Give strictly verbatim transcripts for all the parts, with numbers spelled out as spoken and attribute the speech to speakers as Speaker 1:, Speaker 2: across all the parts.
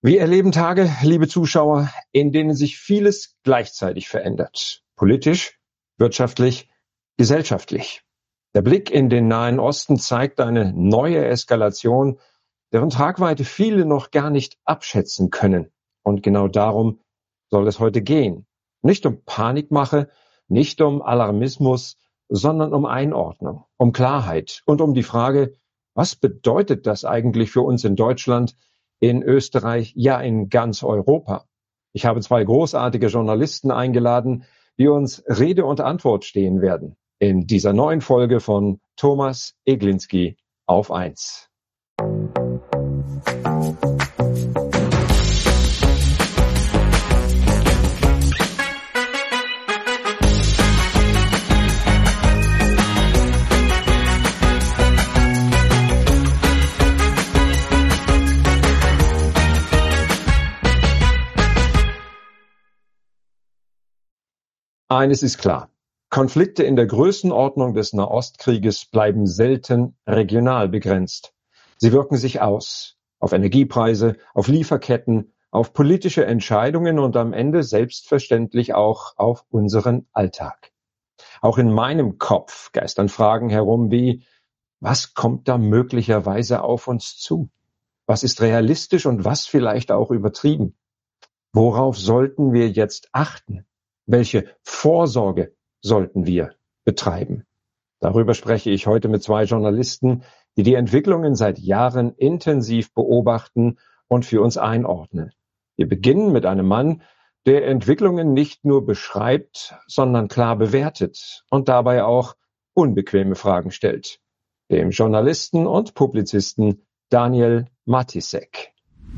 Speaker 1: Wir erleben Tage, liebe Zuschauer, in denen sich vieles gleichzeitig verändert. Politisch, wirtschaftlich, gesellschaftlich. Der Blick in den Nahen Osten zeigt eine neue Eskalation, deren Tragweite viele noch gar nicht abschätzen können. Und genau darum soll es heute gehen. Nicht um Panikmache, nicht um Alarmismus, sondern um Einordnung, um Klarheit und um die Frage, was bedeutet das eigentlich für uns in Deutschland, in Österreich, ja in ganz Europa? Ich habe zwei großartige Journalisten eingeladen, die uns Rede und Antwort stehen werden in dieser neuen Folge von Thomas Eglinski auf eins. Eines ist klar. Konflikte in der Größenordnung des Nahostkrieges bleiben selten regional begrenzt. Sie wirken sich aus auf Energiepreise, auf Lieferketten, auf politische Entscheidungen und am Ende selbstverständlich auch auf unseren Alltag. Auch in meinem Kopf geistern Fragen herum wie, was kommt da möglicherweise auf uns zu? Was ist realistisch und was vielleicht auch übertrieben? Worauf sollten wir jetzt achten? Welche Vorsorge sollten wir betreiben? Darüber spreche ich heute mit zwei Journalisten, die die Entwicklungen seit Jahren intensiv beobachten und für uns einordnen. Wir beginnen mit einem Mann, der Entwicklungen nicht nur beschreibt, sondern klar bewertet und dabei auch unbequeme Fragen stellt. Dem Journalisten und Publizisten Daniel Matisek.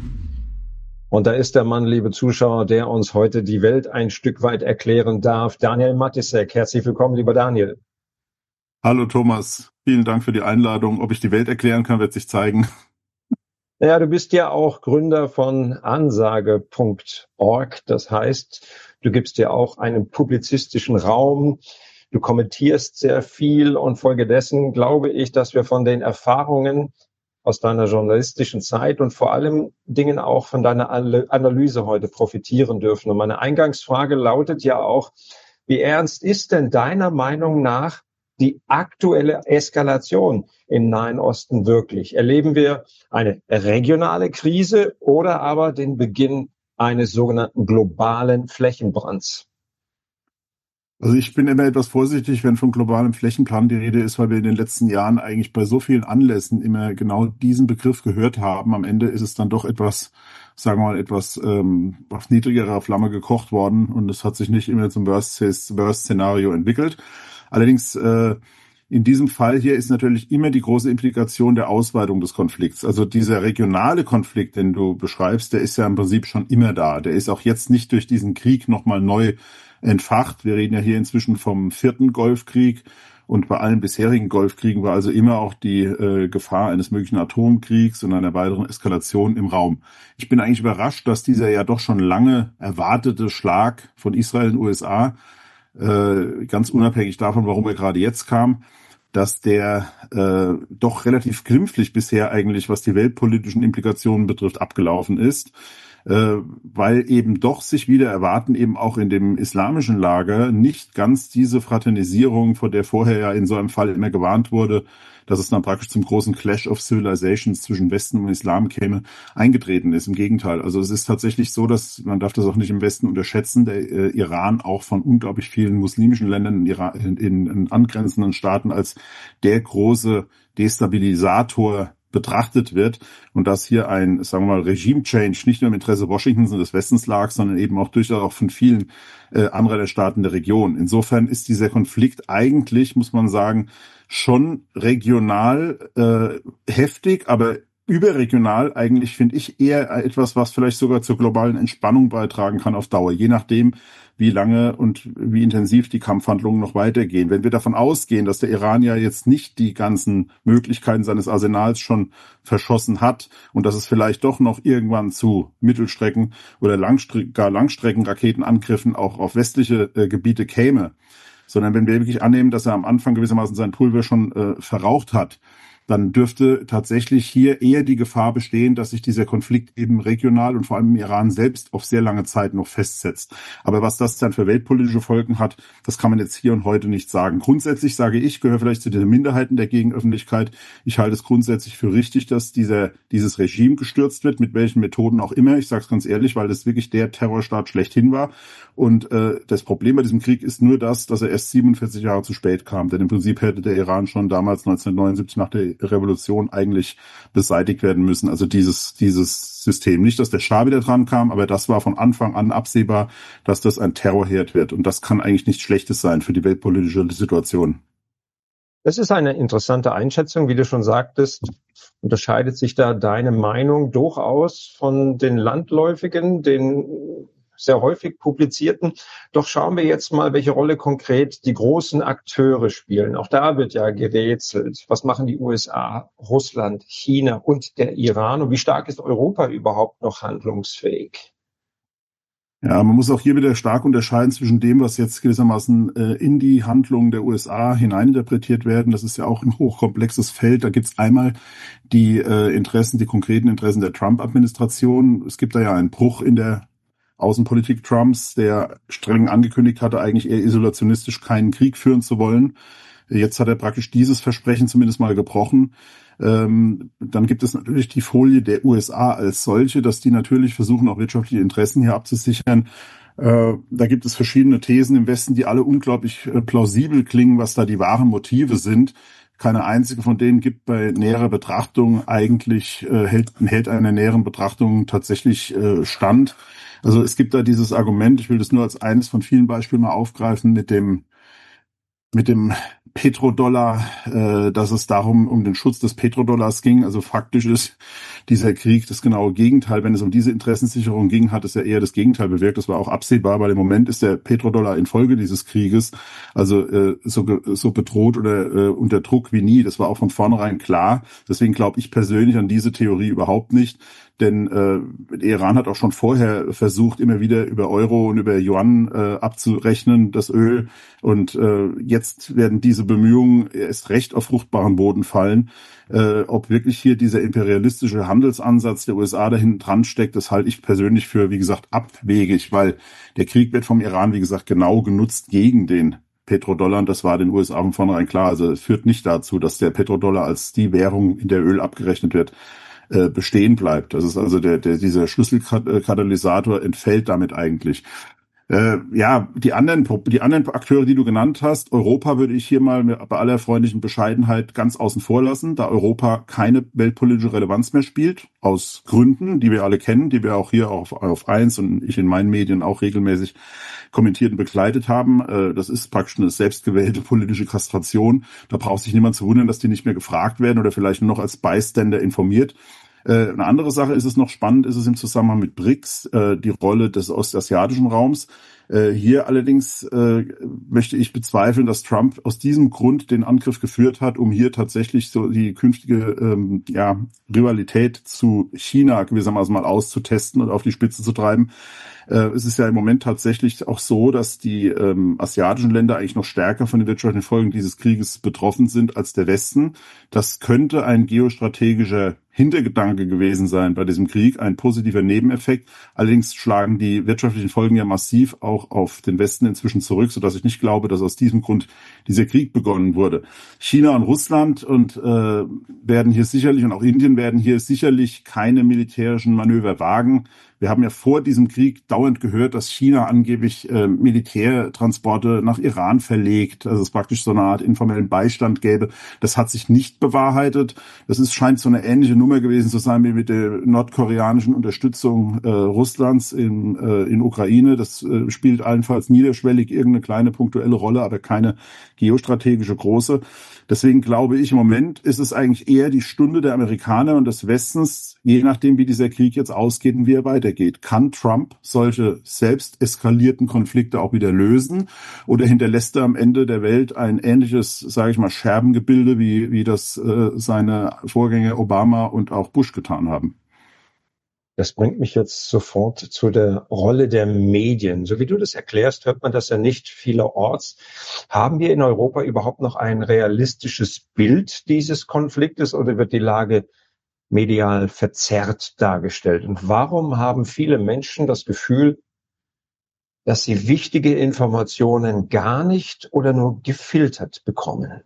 Speaker 1: Und da ist der Mann, liebe Zuschauer, der uns heute die Welt ein Stück weit erklären darf. Daniel Matisek, herzlich willkommen, lieber Daniel.
Speaker 2: Hallo Thomas, vielen Dank für die Einladung. Ob ich die Welt erklären kann, wird sich zeigen.
Speaker 1: Ja, du bist ja auch Gründer von ansage punkt org. Das heißt, du gibst dir auch einen publizistischen Raum. Du kommentierst sehr viel und folgedessen glaube ich, dass wir von den Erfahrungen aus deiner journalistischen Zeit und vor allem Dingen auch von deiner Analyse heute profitieren dürfen. Und meine Eingangsfrage lautet ja auch, wie ernst ist denn deiner Meinung nach die aktuelle Eskalation im Nahen Osten wirklich? Erleben wir eine regionale Krise oder aber den Beginn eines sogenannten globalen Flächenbrands?
Speaker 2: Also ich bin immer etwas vorsichtig, wenn von globalem Flächenplan die Rede ist, weil wir in den letzten Jahren eigentlich bei so vielen Anlässen immer genau diesen Begriff gehört haben. Am Ende ist es dann doch etwas, sagen wir mal, etwas ähm, auf niedrigerer Flamme gekocht worden und es hat sich nicht immer zum Worst-Szenario entwickelt. Allerdings äh, in diesem Fall hier ist natürlich immer die große Implikation der Ausweitung des Konflikts. Also dieser regionale Konflikt, den du beschreibst, der ist ja im Prinzip schon immer da. Der ist auch jetzt nicht durch diesen Krieg nochmal neu entfacht. Wir reden ja hier inzwischen vom vierten Golfkrieg und bei allen bisherigen Golfkriegen war also immer auch die äh, Gefahr eines möglichen Atomkriegs und einer weiteren Eskalation im Raum. Ich bin eigentlich überrascht, dass dieser ja doch schon lange erwartete Schlag von Israel und U S A, äh, ganz unabhängig davon, warum er gerade jetzt kam, dass der äh, doch relativ glimpflich bisher eigentlich, was die weltpolitischen Implikationen betrifft, abgelaufen ist. Äh, weil eben doch sich wieder erwarten, eben auch in dem islamischen Lager nicht ganz diese Fraternisierung, vor der vorher ja in so einem Fall immer gewarnt wurde, dass es dann praktisch zum großen Clash of Civilizations zwischen Westen und Islam käme, eingetreten ist. Im Gegenteil. Also es ist tatsächlich so, dass, man darf das auch nicht im Westen unterschätzen, der äh, Iran auch von unglaublich vielen muslimischen Ländern in, Iran, in, in angrenzenden Staaten als der große Destabilisator betrachtet wird und dass hier ein, sagen wir mal, Regime-Change nicht nur im Interesse Washingtons und des Westens lag, sondern eben auch durchaus auch von vielen äh, anderen Staaten der Region. Insofern ist dieser Konflikt eigentlich, muss man sagen, schon regional äh, heftig, aber überregional eigentlich, finde ich, eher etwas, was vielleicht sogar zur globalen Entspannung beitragen kann auf Dauer, je nachdem, wie lange und wie intensiv die Kampfhandlungen noch weitergehen. Wenn wir davon ausgehen, dass der Iran ja jetzt nicht die ganzen Möglichkeiten seines Arsenals schon verschossen hat und dass es vielleicht doch noch irgendwann zu Mittelstrecken- oder Langstre- gar Langstreckenraketenangriffen auch auf westliche äh, Gebiete käme, sondern wenn wir wirklich annehmen, dass er am Anfang gewissermaßen sein Pulver schon äh, verraucht hat, dann dürfte tatsächlich hier eher die Gefahr bestehen, dass sich dieser Konflikt eben regional und vor allem im Iran selbst auf sehr lange Zeit noch festsetzt. Aber was das dann für weltpolitische Folgen hat, das kann man jetzt hier und heute nicht sagen. Grundsätzlich sage ich, gehöre vielleicht zu den Minderheiten der Gegenöffentlichkeit. Ich halte es grundsätzlich für richtig, dass dieser dieses Regime gestürzt wird, mit welchen Methoden auch immer. Ich sage es ganz ehrlich, weil das wirklich der Terrorstaat schlechthin war. Und äh, das Problem bei diesem Krieg ist nur das, dass er erst siebenundvierzig Jahre zu spät kam. Denn im Prinzip hätte der Iran schon damals neunzehnhundertneunundsiebzig nach der Revolution eigentlich beseitigt werden müssen. Also dieses dieses System. Nicht, dass der Schah wieder dran kam, aber das war von Anfang an absehbar, dass das ein Terrorherd wird. Und das kann eigentlich nichts Schlechtes sein für die weltpolitische Situation.
Speaker 1: Das ist eine interessante Einschätzung, wie du schon sagtest. Unterscheidet sich da deine Meinung durchaus von den landläufigen, den sehr häufig publizierten? Doch schauen wir jetzt mal, welche Rolle konkret die großen Akteure spielen. Auch da wird ja gerätselt. Was machen die U S A, Russland, China und der Iran? Und wie stark ist Europa überhaupt noch handlungsfähig?
Speaker 2: Ja, man muss auch hier wieder stark unterscheiden zwischen dem, was jetzt gewissermaßen äh, in die Handlungen der U S A hineininterpretiert werden. Das ist ja auch ein hochkomplexes Feld. Da gibt's einmal die äh, Interessen, die konkreten Interessen der Trump-Administration. Es gibt da ja einen Bruch in der Außenpolitik Trumps, der streng angekündigt hatte, eigentlich eher isolationistisch keinen Krieg führen zu wollen. Jetzt hat er praktisch dieses Versprechen zumindest mal gebrochen. Ähm, dann gibt es natürlich die Folie der U S A als solche, dass die natürlich versuchen, auch wirtschaftliche Interessen hier abzusichern. Äh, da gibt es verschiedene Thesen im Westen, die alle unglaublich äh, plausibel klingen, was da die wahren Motive sind. Keine einzige von denen gibt bei näherer Betrachtung eigentlich, äh, hält, hält einer näheren Betrachtung tatsächlich äh, stand. Also es gibt da dieses Argument, ich will das nur als eines von vielen Beispielen mal aufgreifen, mit dem mit dem Petrodollar, äh, dass es darum um den Schutz des Petrodollars ging. Also faktisch ist dieser Krieg das genaue Gegenteil. Wenn es um diese Interessensicherung ging, hat es ja eher das Gegenteil bewirkt. Das war auch absehbar, weil im Moment ist der Petrodollar infolge dieses Krieges also äh, so, so bedroht oder äh, unter Druck wie nie. Das war auch von vornherein klar. Deswegen glaube ich persönlich an diese Theorie überhaupt nicht. Denn äh, der Iran hat auch schon vorher versucht, immer wieder über Euro und über Yuan äh, abzurechnen, das Öl. Und äh, jetzt werden diese Bemühungen erst recht auf fruchtbaren Boden fallen. Äh, ob wirklich hier dieser imperialistische Handelsansatz der U S A da hinten dran steckt, das halte ich persönlich für, wie gesagt, abwegig, weil der Krieg wird vom Iran, wie gesagt, genau genutzt gegen den Petrodollar. Und das war den U S A von vornherein klar. Also es führt nicht dazu, dass der Petrodollar als die Währung, in der Öl abgerechnet wird, bestehen bleibt. Das ist also der, der dieser Schlüsselkatalysator entfällt damit eigentlich. Äh, ja, die anderen, die anderen Akteure, die du genannt hast, Europa würde ich hier mal bei aller freundlichen Bescheidenheit ganz außen vor lassen, da Europa keine weltpolitische Relevanz mehr spielt, aus Gründen, die wir alle kennen, die wir auch hier auf, auf eins und ich in meinen Medien auch regelmäßig kommentiert und begleitet haben. Äh, das ist praktisch eine selbstgewählte politische Kastration. Da braucht sich niemand zu wundern, dass die nicht mehr gefragt werden oder vielleicht nur noch als Bystander informiert. Eine andere Sache ist es noch spannend, ist es im Zusammenhang mit B R I C S, äh, die Rolle des ostasiatischen Raums. Äh, hier allerdings äh, möchte ich bezweifeln, dass Trump aus diesem Grund den Angriff geführt hat, um hier tatsächlich so die künftige ähm, ja, Rivalität zu China gewissermaßen mal auszutesten und auf die Spitze zu treiben. Äh, es ist ja im Moment tatsächlich auch so, dass die ähm, asiatischen Länder eigentlich noch stärker von den wirtschaftlichen Folgen dieses Krieges betroffen sind als der Westen. Das könnte ein geostrategischer Hintergedanke gewesen sein bei diesem Krieg, ein positiver Nebeneffekt. Allerdings schlagen die wirtschaftlichen Folgen ja massiv auch auf den Westen inzwischen zurück, sodass ich nicht glaube, dass aus diesem Grund dieser Krieg begonnen wurde. China und Russland und äh, werden hier sicherlich und auch Indien werden hier sicherlich keine militärischen Manöver wagen. Wir haben ja vor diesem Krieg dauernd gehört, dass China angeblich äh, Militärtransporte nach Iran verlegt, also es praktisch so eine Art informellen Beistand gäbe. Das hat sich nicht bewahrheitet. Das ist, scheint so eine ähnliche Nummer gewesen zu sein wie mit der nordkoreanischen Unterstützung äh, Russlands in, äh, in Ukraine. Das äh, spielt allenfalls niederschwellig irgendeine kleine punktuelle Rolle, aber keine geostrategische große. Deswegen glaube ich, im Moment ist es eigentlich eher die Stunde der Amerikaner und des Westens, je nachdem, wie dieser Krieg jetzt ausgeht und wie er weitergeht. Kann Trump solche selbst eskalierten Konflikte auch wieder lösen oder hinterlässt er am Ende der Welt ein ähnliches, sage ich mal, Scherbengebilde, wie, wie das äh, seine Vorgänger Obama und auch Bush getan haben?
Speaker 1: Das bringt mich jetzt sofort zu der Rolle der Medien. So wie du das erklärst, hört man das ja nicht vielerorts. Haben wir in Europa überhaupt noch ein realistisches Bild dieses Konfliktes oder wird die Lage medial verzerrt dargestellt? Und warum haben viele Menschen das Gefühl, dass sie wichtige Informationen gar nicht oder nur gefiltert bekommen?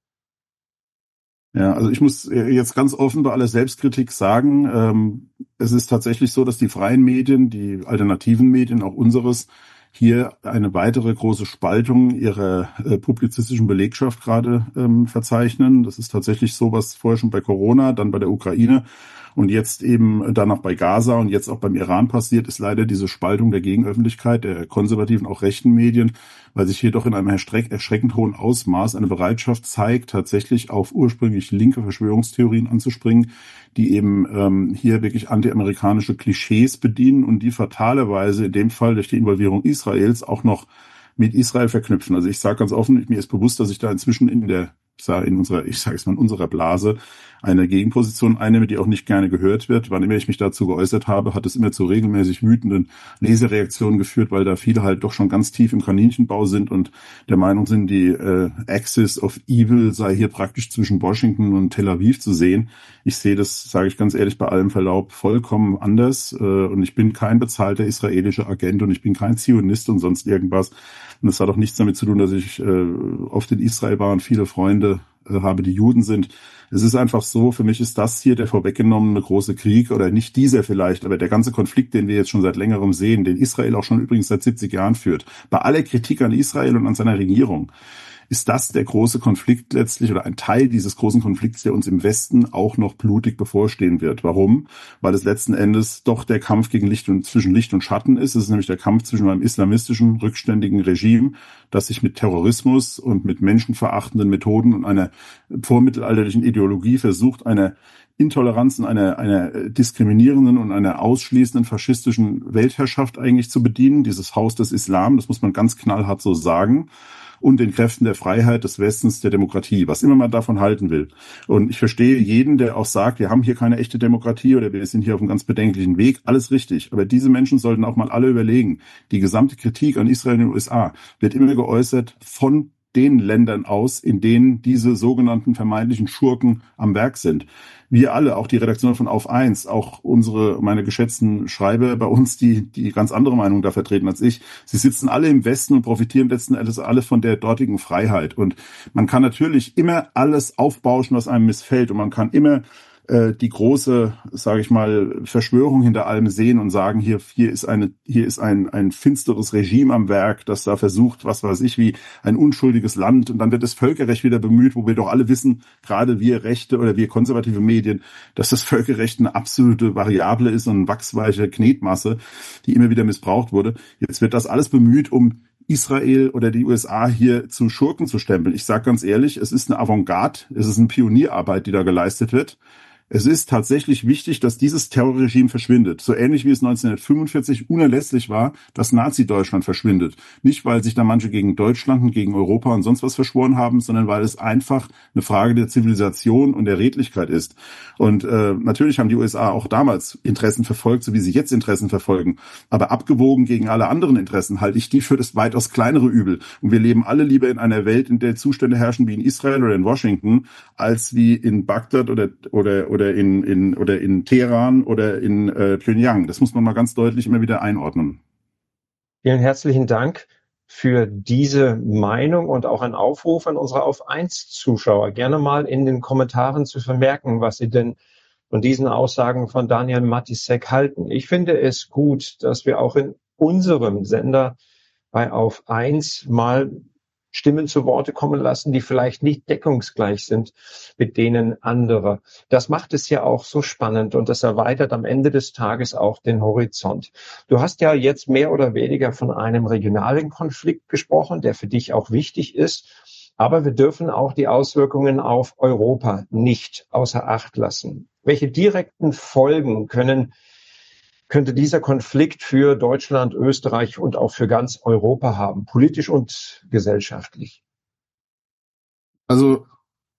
Speaker 2: Ja, also ich muss jetzt ganz offen bei aller Selbstkritik sagen, ähm, es ist tatsächlich so, dass die freien Medien, die alternativen Medien, auch unseres, hier eine weitere große Spaltung ihrer äh, publizistischen Belegschaft gerade ähm, verzeichnen. Das ist tatsächlich so, was vorher schon bei Corona, dann bei der Ukraine und jetzt eben dann auch bei Gaza und jetzt auch beim Iran passiert, ist leider diese Spaltung der Gegenöffentlichkeit, der konservativen, auch rechten Medien, weil sich hier doch in einem erschreck- erschreckend hohen Ausmaß eine Bereitschaft zeigt, tatsächlich auf ursprünglich linke Verschwörungstheorien anzuspringen, die eben ähm, hier wirklich antiamerikanische Klischees bedienen und die fatalerweise in dem Fall durch die Involvierung Israels auch noch mit Israel verknüpfen. Also ich sage ganz offen, mir ist bewusst, dass ich da inzwischen in der ich sage in unserer, ich sage es mal in unserer Blase eine Gegenposition einnehme, die auch nicht gerne gehört wird. Wann immer ich mich dazu geäußert habe, hat es immer zu regelmäßig wütenden Lesereaktionen geführt, weil da viele halt doch schon ganz tief im Kaninchenbau sind und der Meinung sind, die äh, Axis of Evil sei hier praktisch zwischen Washington und Tel Aviv zu sehen. Ich sehe das, sage ich ganz ehrlich, bei allem Verlaub vollkommen anders äh, und ich bin kein bezahlter israelischer Agent und ich bin kein Zionist und sonst irgendwas. Und das hat auch nichts damit zu tun, dass ich äh, oft in Israel war und viele Freunde äh, habe, die Juden sind. Es ist einfach so, für mich ist das hier der vorweggenommene große Krieg oder nicht dieser vielleicht, aber der ganze Konflikt, den wir jetzt schon seit längerem sehen, den Israel auch schon übrigens seit siebzig Jahren führt, bei aller Kritik an Israel und an seiner Regierung, ist das der große Konflikt letztlich oder ein Teil dieses großen Konflikts, der uns im Westen auch noch blutig bevorstehen wird. Warum? Weil es letzten Endes doch der Kampf gegen Licht und zwischen Licht und Schatten ist. Es ist nämlich der Kampf zwischen einem islamistischen, rückständigen Regime, das sich mit Terrorismus und mit menschenverachtenden Methoden und einer vormittelalterlichen Ideologie versucht, eine Intoleranz und einer, einer diskriminierenden und einer ausschließenden faschistischen Weltherrschaft eigentlich zu bedienen. Dieses Haus des Islam, das muss man ganz knallhart so sagen. Und den Kräften der Freiheit, des Westens, der Demokratie, was immer man davon halten will. Und ich verstehe jeden, der auch sagt, wir haben hier keine echte Demokratie oder wir sind hier auf einem ganz bedenklichen Weg. Alles richtig. Aber diese Menschen sollten auch mal alle überlegen. Die gesamte Kritik an Israel und den U S A wird immer geäußert von den Ländern aus, in denen diese sogenannten vermeintlichen Schurken am Werk sind. Wir alle, auch die Redaktion von Auf eins, auch unsere, meine geschätzten Schreiber bei uns, die die ganz andere Meinung da vertreten als ich, sie sitzen alle im Westen und profitieren letzten Endes alle von der dortigen Freiheit. Und man kann natürlich immer alles aufbauschen, was einem missfällt. Und man kann immer äh, die große, sage ich mal, Verschwörung hinter allem sehen und sagen, hier hier ist eine hier ist ein ein finsteres Regime am Werk, das da versucht, was weiß ich, wie ein unschuldiges Land, und dann wird das Völkerrecht wieder bemüht, wo wir doch alle wissen, gerade wir Rechte oder wir konservative Medien, dass das Völkerrecht eine absolute Variable ist und eine wachsweiche Knetmasse, die immer wieder missbraucht wurde. Jetzt wird das alles bemüht, um Israel oder die U S A hier zu Schurken zu stempeln. Ich sage ganz ehrlich, es ist eine Avantgarde, es ist eine Pionierarbeit, die da geleistet wird. Es ist tatsächlich wichtig, dass dieses Terrorregime verschwindet. So ähnlich wie es neunzehnhundertfünfundvierzig unerlässlich war, dass Nazi-Deutschland verschwindet. Nicht, weil sich da manche gegen Deutschland und gegen Europa und sonst was verschworen haben, sondern weil es einfach eine Frage der Zivilisation und der Redlichkeit ist. Und äh, natürlich haben die U S A auch damals Interessen verfolgt, so wie sie jetzt Interessen verfolgen. Aber abgewogen gegen alle anderen Interessen halte ich die für das weitaus kleinere Übel. Und wir leben alle lieber in einer Welt, in der Zustände herrschen wie in Israel oder in Washington, als wie in Bagdad oder oder oder in in oder in Teheran oder in äh, Pyongyang. Das muss man mal ganz deutlich immer wieder einordnen.
Speaker 1: Vielen herzlichen Dank für diese Meinung und auch ein Aufruf an unsere Auf eins Zuschauer, gerne mal in den Kommentaren zu vermerken, was Sie denn von diesen Aussagen von Daniel Matisek halten. Ich finde es gut, dass wir auch in unserem Sender bei Auf eins mal Stimmen zu Worte kommen lassen, die vielleicht nicht deckungsgleich sind mit denen anderer. Das macht es ja auch so spannend und das erweitert am Ende des Tages auch den Horizont. Du hast ja jetzt mehr oder weniger von einem regionalen Konflikt gesprochen, der für dich auch wichtig ist. Aber wir dürfen auch die Auswirkungen auf Europa nicht außer Acht lassen. Welche direkten Folgen können könnte dieser Konflikt für Deutschland, Österreich und auch für ganz Europa haben, politisch und gesellschaftlich?
Speaker 2: Also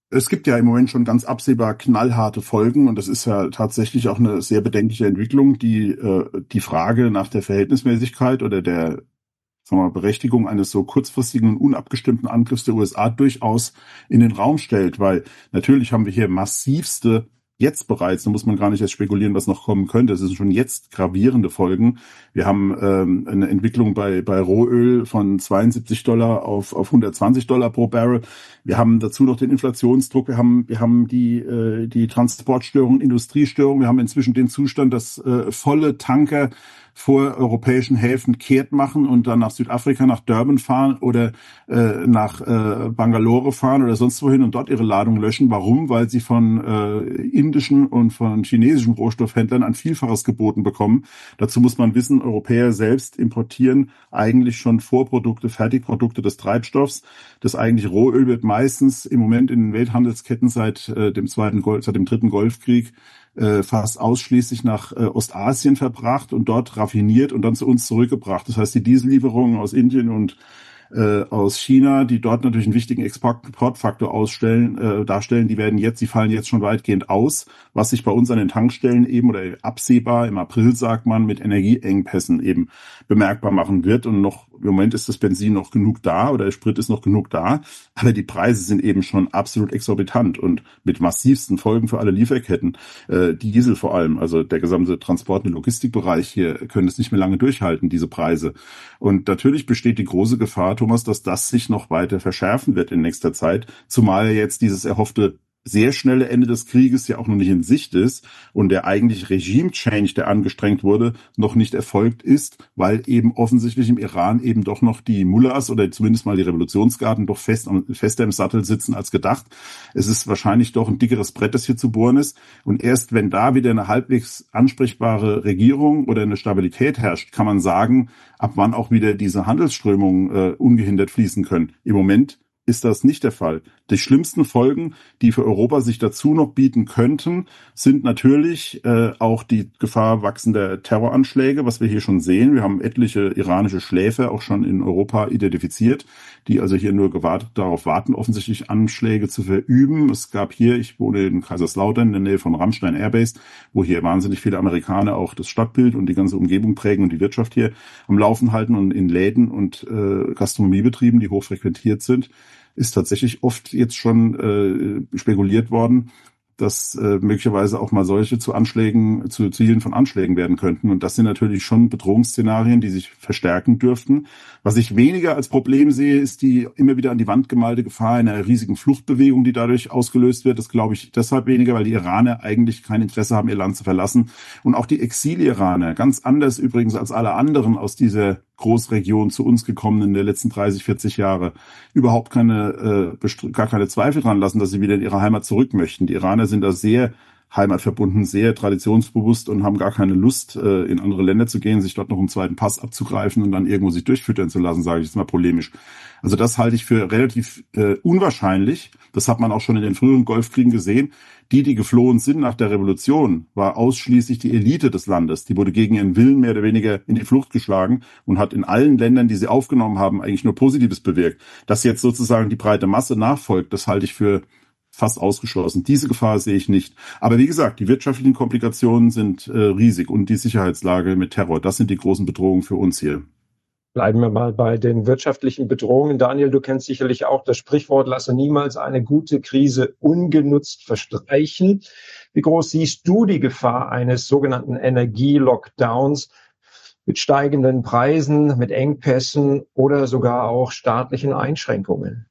Speaker 2: Es gibt ja im Moment schon ganz absehbar knallharte Folgen und das ist ja tatsächlich auch eine sehr bedenkliche Entwicklung, die äh, die Frage nach der Verhältnismäßigkeit oder der, sagen wir mal, Berechtigung eines so kurzfristigen und unabgestimmten Angriffs der U S A durchaus in den Raum stellt, weil natürlich haben wir hier massivste, jetzt bereits, da muss man gar nicht erst spekulieren, was noch kommen könnte, es sind schon jetzt gravierende Folgen. Wir haben ähm, eine Entwicklung bei bei Rohöl von zweiundsiebzig Dollar auf auf hundertzwanzig Dollar pro Barrel. Wir haben dazu noch den Inflationsdruck, wir haben wir haben die äh, die Transportstörungen, Industriestörungen, wir haben inzwischen den Zustand, dass äh, volle Tanker vor europäischen Häfen kehrt machen und dann nach Südafrika, nach Durban fahren oder äh, nach äh, Bangalore fahren oder sonst wohin und dort ihre Ladung löschen. Warum? Weil sie von äh, indischen und von chinesischen Rohstoffhändlern ein Vielfaches geboten bekommen. Dazu muss man wissen, Europäer selbst importieren eigentlich schon Vorprodukte, Fertigprodukte des Treibstoffs. Das eigentliche Rohöl wird meistens im Moment in den Welthandelsketten seit äh, dem zweiten Golf, seit dem dritten Golfkrieg äh, fast ausschließlich nach äh, Ostasien verbracht und dort raffiniert und dann zu uns zurückgebracht. Das heißt, die Diesellieferungen aus Indien und äh, aus China, die dort natürlich einen wichtigen Exportfaktor ausstellen, äh, darstellen, die werden jetzt, die fallen jetzt schon weitgehend aus, was sich bei uns an den Tankstellen eben oder absehbar im April, sagt man, mit Energieengpässen eben bemerkbar machen wird. Und noch im Moment ist das Benzin noch genug da oder der Sprit ist noch genug da, aber die Preise sind eben schon absolut exorbitant und mit massivsten Folgen für alle Lieferketten. Äh, Diesel vor allem, also der gesamte Transport- und Logistikbereich hier können es nicht mehr lange durchhalten, diese Preise. Und natürlich besteht die große Gefahr, Thomas, dass das sich noch weiter verschärfen wird in nächster Zeit, zumal ja jetzt dieses erhoffte sehr schnelle Ende des Krieges ja auch noch nicht in Sicht ist und der eigentliche Regime-Change, der angestrengt wurde, noch nicht erfolgt ist, weil eben offensichtlich im Iran eben doch noch die Mullahs oder zumindest mal die Revolutionsgarden doch fest, fester im Sattel sitzen als gedacht. Es ist wahrscheinlich doch ein dickeres Brett, das hier zu bohren ist. Und erst wenn da wieder eine halbwegs ansprechbare Regierung oder eine Stabilität herrscht, kann man sagen, ab wann auch wieder diese Handelsströmungen äh, ungehindert fließen können. Im Moment ist das nicht der Fall. Die schlimmsten Folgen, die für Europa sich dazu noch bieten könnten, sind natürlich äh, auch die Gefahr wachsender Terroranschläge, was wir hier schon sehen. Wir haben etliche iranische Schläfer auch schon in Europa identifiziert, die also hier nur gewartet, darauf warten, offensichtlich Anschläge zu verüben. Es gab hier, ich wohne in Kaiserslautern in der Nähe von Ramstein Airbase, wo hier wahnsinnig viele Amerikaner auch das Stadtbild und die ganze Umgebung prägen und die Wirtschaft hier am Laufen halten und in Läden und äh, Gastronomiebetrieben, die hochfrequentiert sind, ist tatsächlich oft jetzt schon äh, spekuliert worden, dass äh, möglicherweise auch mal solche zu Anschlägen, zu Zielen von Anschlägen werden könnten. Und das sind natürlich schon Bedrohungsszenarien, die sich verstärken dürften. Was ich weniger als Problem sehe, ist die immer wieder an die Wand gemalte Gefahr einer riesigen Fluchtbewegung, die dadurch ausgelöst wird. Das glaube ich deshalb weniger, weil die Iraner eigentlich kein Interesse haben, ihr Land zu verlassen. Und auch die Exil-Iraner, ganz anders übrigens als alle anderen aus dieser Großregion zu uns gekommen in den letzten dreißig, vierzig Jahre, überhaupt keine, äh, gar keine Zweifel dran lassen, dass sie wieder in ihre Heimat zurück möchten. Die Iraner sind da sehr heimatverbunden, sehr traditionsbewusst und haben gar keine Lust, äh, in andere Länder zu gehen, sich dort noch einen zweiten Pass abzugreifen und dann irgendwo sich durchfüttern zu lassen, sage ich jetzt mal polemisch. Also das halte ich für relativ äh, unwahrscheinlich. Das hat man auch schon in den früheren Golfkriegen gesehen. Die, die geflohen sind nach der Revolution, war ausschließlich die Elite des Landes. Die wurde gegen ihren Willen mehr oder weniger in die Flucht geschlagen und hat in allen Ländern, die sie aufgenommen haben, eigentlich nur Positives bewirkt. Dass jetzt sozusagen die breite Masse nachfolgt, das halte ich für fast ausgeschlossen. Diese Gefahr sehe ich nicht. Aber wie gesagt, die wirtschaftlichen Komplikationen sind äh, riesig und die Sicherheitslage mit Terror, das sind die großen Bedrohungen für uns hier.
Speaker 1: Bleiben wir mal bei den wirtschaftlichen Bedrohungen. Daniel, du kennst sicherlich auch das Sprichwort, lasse niemals eine gute Krise ungenutzt verstreichen. Wie groß siehst du die Gefahr eines sogenannten Energie-Lockdowns mit steigenden Preisen, mit Engpässen oder sogar auch staatlichen Einschränkungen?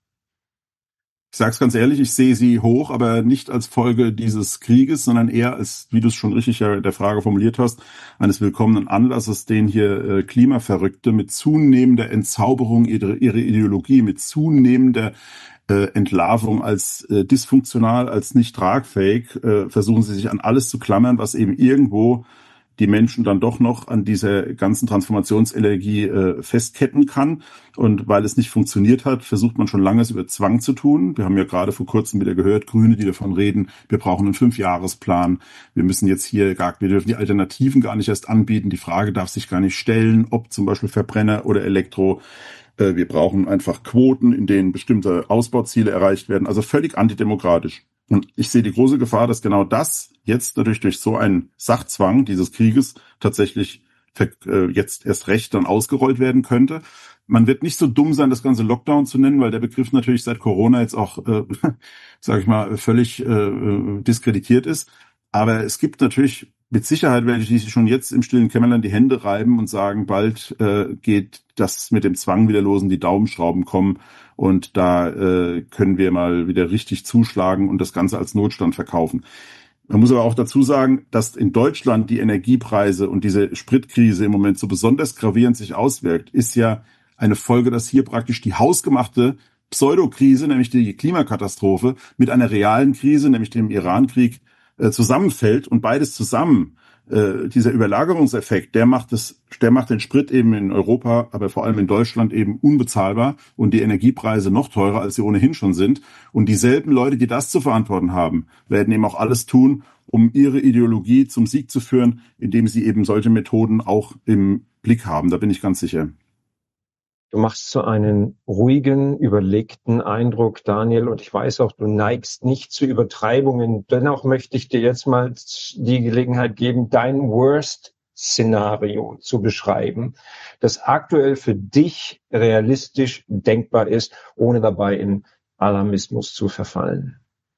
Speaker 2: Ich sage es ganz ehrlich, ich sehe sie hoch, aber nicht als Folge dieses Krieges, sondern eher als, wie du es schon richtig ja der Frage formuliert hast, eines willkommenen Anlasses, den hier äh, Klimaverrückte mit zunehmender Entzauberung ihrer, ihrer Ideologie, mit zunehmender äh, Entlarvung als äh, dysfunktional, als nicht tragfähig, äh, versuchen sie sich an alles zu klammern, was eben irgendwo die Menschen dann doch noch an dieser ganzen Transformationsenergie äh, festketten kann. Und weil es nicht funktioniert hat, versucht man schon lange es über Zwang zu tun. Wir haben ja gerade vor kurzem wieder gehört, Grüne, die davon reden, wir brauchen einen Fünfjahresplan. Wir müssen jetzt hier gar, wir dürfen die Alternativen gar nicht erst anbieten. Die Frage darf sich gar nicht stellen, ob zum Beispiel Verbrenner oder Elektro. Äh, wir brauchen einfach Quoten, in denen bestimmte Ausbauziele erreicht werden. Also völlig antidemokratisch. Und ich sehe die große Gefahr, dass genau das jetzt dadurch durch so einen Sachzwang dieses Krieges tatsächlich äh, jetzt erst recht dann ausgerollt werden könnte. Man wird nicht so dumm sein, das Ganze Lockdown zu nennen, weil der Begriff natürlich seit Corona jetzt auch, äh, sage ich mal, völlig äh, diskreditiert ist. Aber es gibt natürlich mit Sicherheit, werde ich die schon jetzt im stillen Kämmerlein die Hände reiben und sagen, bald äh, geht das mit dem Zwang wieder los und die Daumenschrauben kommen und da äh, können wir mal wieder richtig zuschlagen und das Ganze als Notstand verkaufen. Man muss aber auch dazu sagen, dass in Deutschland die Energiepreise und diese Spritkrise im Moment so besonders gravierend sich auswirkt, ist ja eine Folge, dass hier praktisch die hausgemachte Pseudokrise, nämlich die Klimakatastrophe, mit einer realen Krise, nämlich dem Irankrieg, äh, zusammenfällt und beides zusammen, äh, dieser Überlagerungseffekt, der macht es, der macht den Sprit eben in Europa, aber vor allem in Deutschland eben unbezahlbar und die Energiepreise noch teurer, als sie ohnehin schon sind. Und dieselben Leute, die das zu verantworten haben, werden eben auch alles tun, um ihre Ideologie zum Sieg zu führen, indem sie eben solche Methoden auch im Blick haben. Da bin ich ganz sicher.
Speaker 1: Du machst so einen ruhigen, überlegten Eindruck, Daniel, und ich weiß auch, du neigst nicht zu Übertreibungen. Dennoch möchte ich dir jetzt mal die Gelegenheit geben, dein Worst-Szenario zu beschreiben, das aktuell für dich realistisch denkbar ist, ohne dabei in Alarmismus zu verfallen.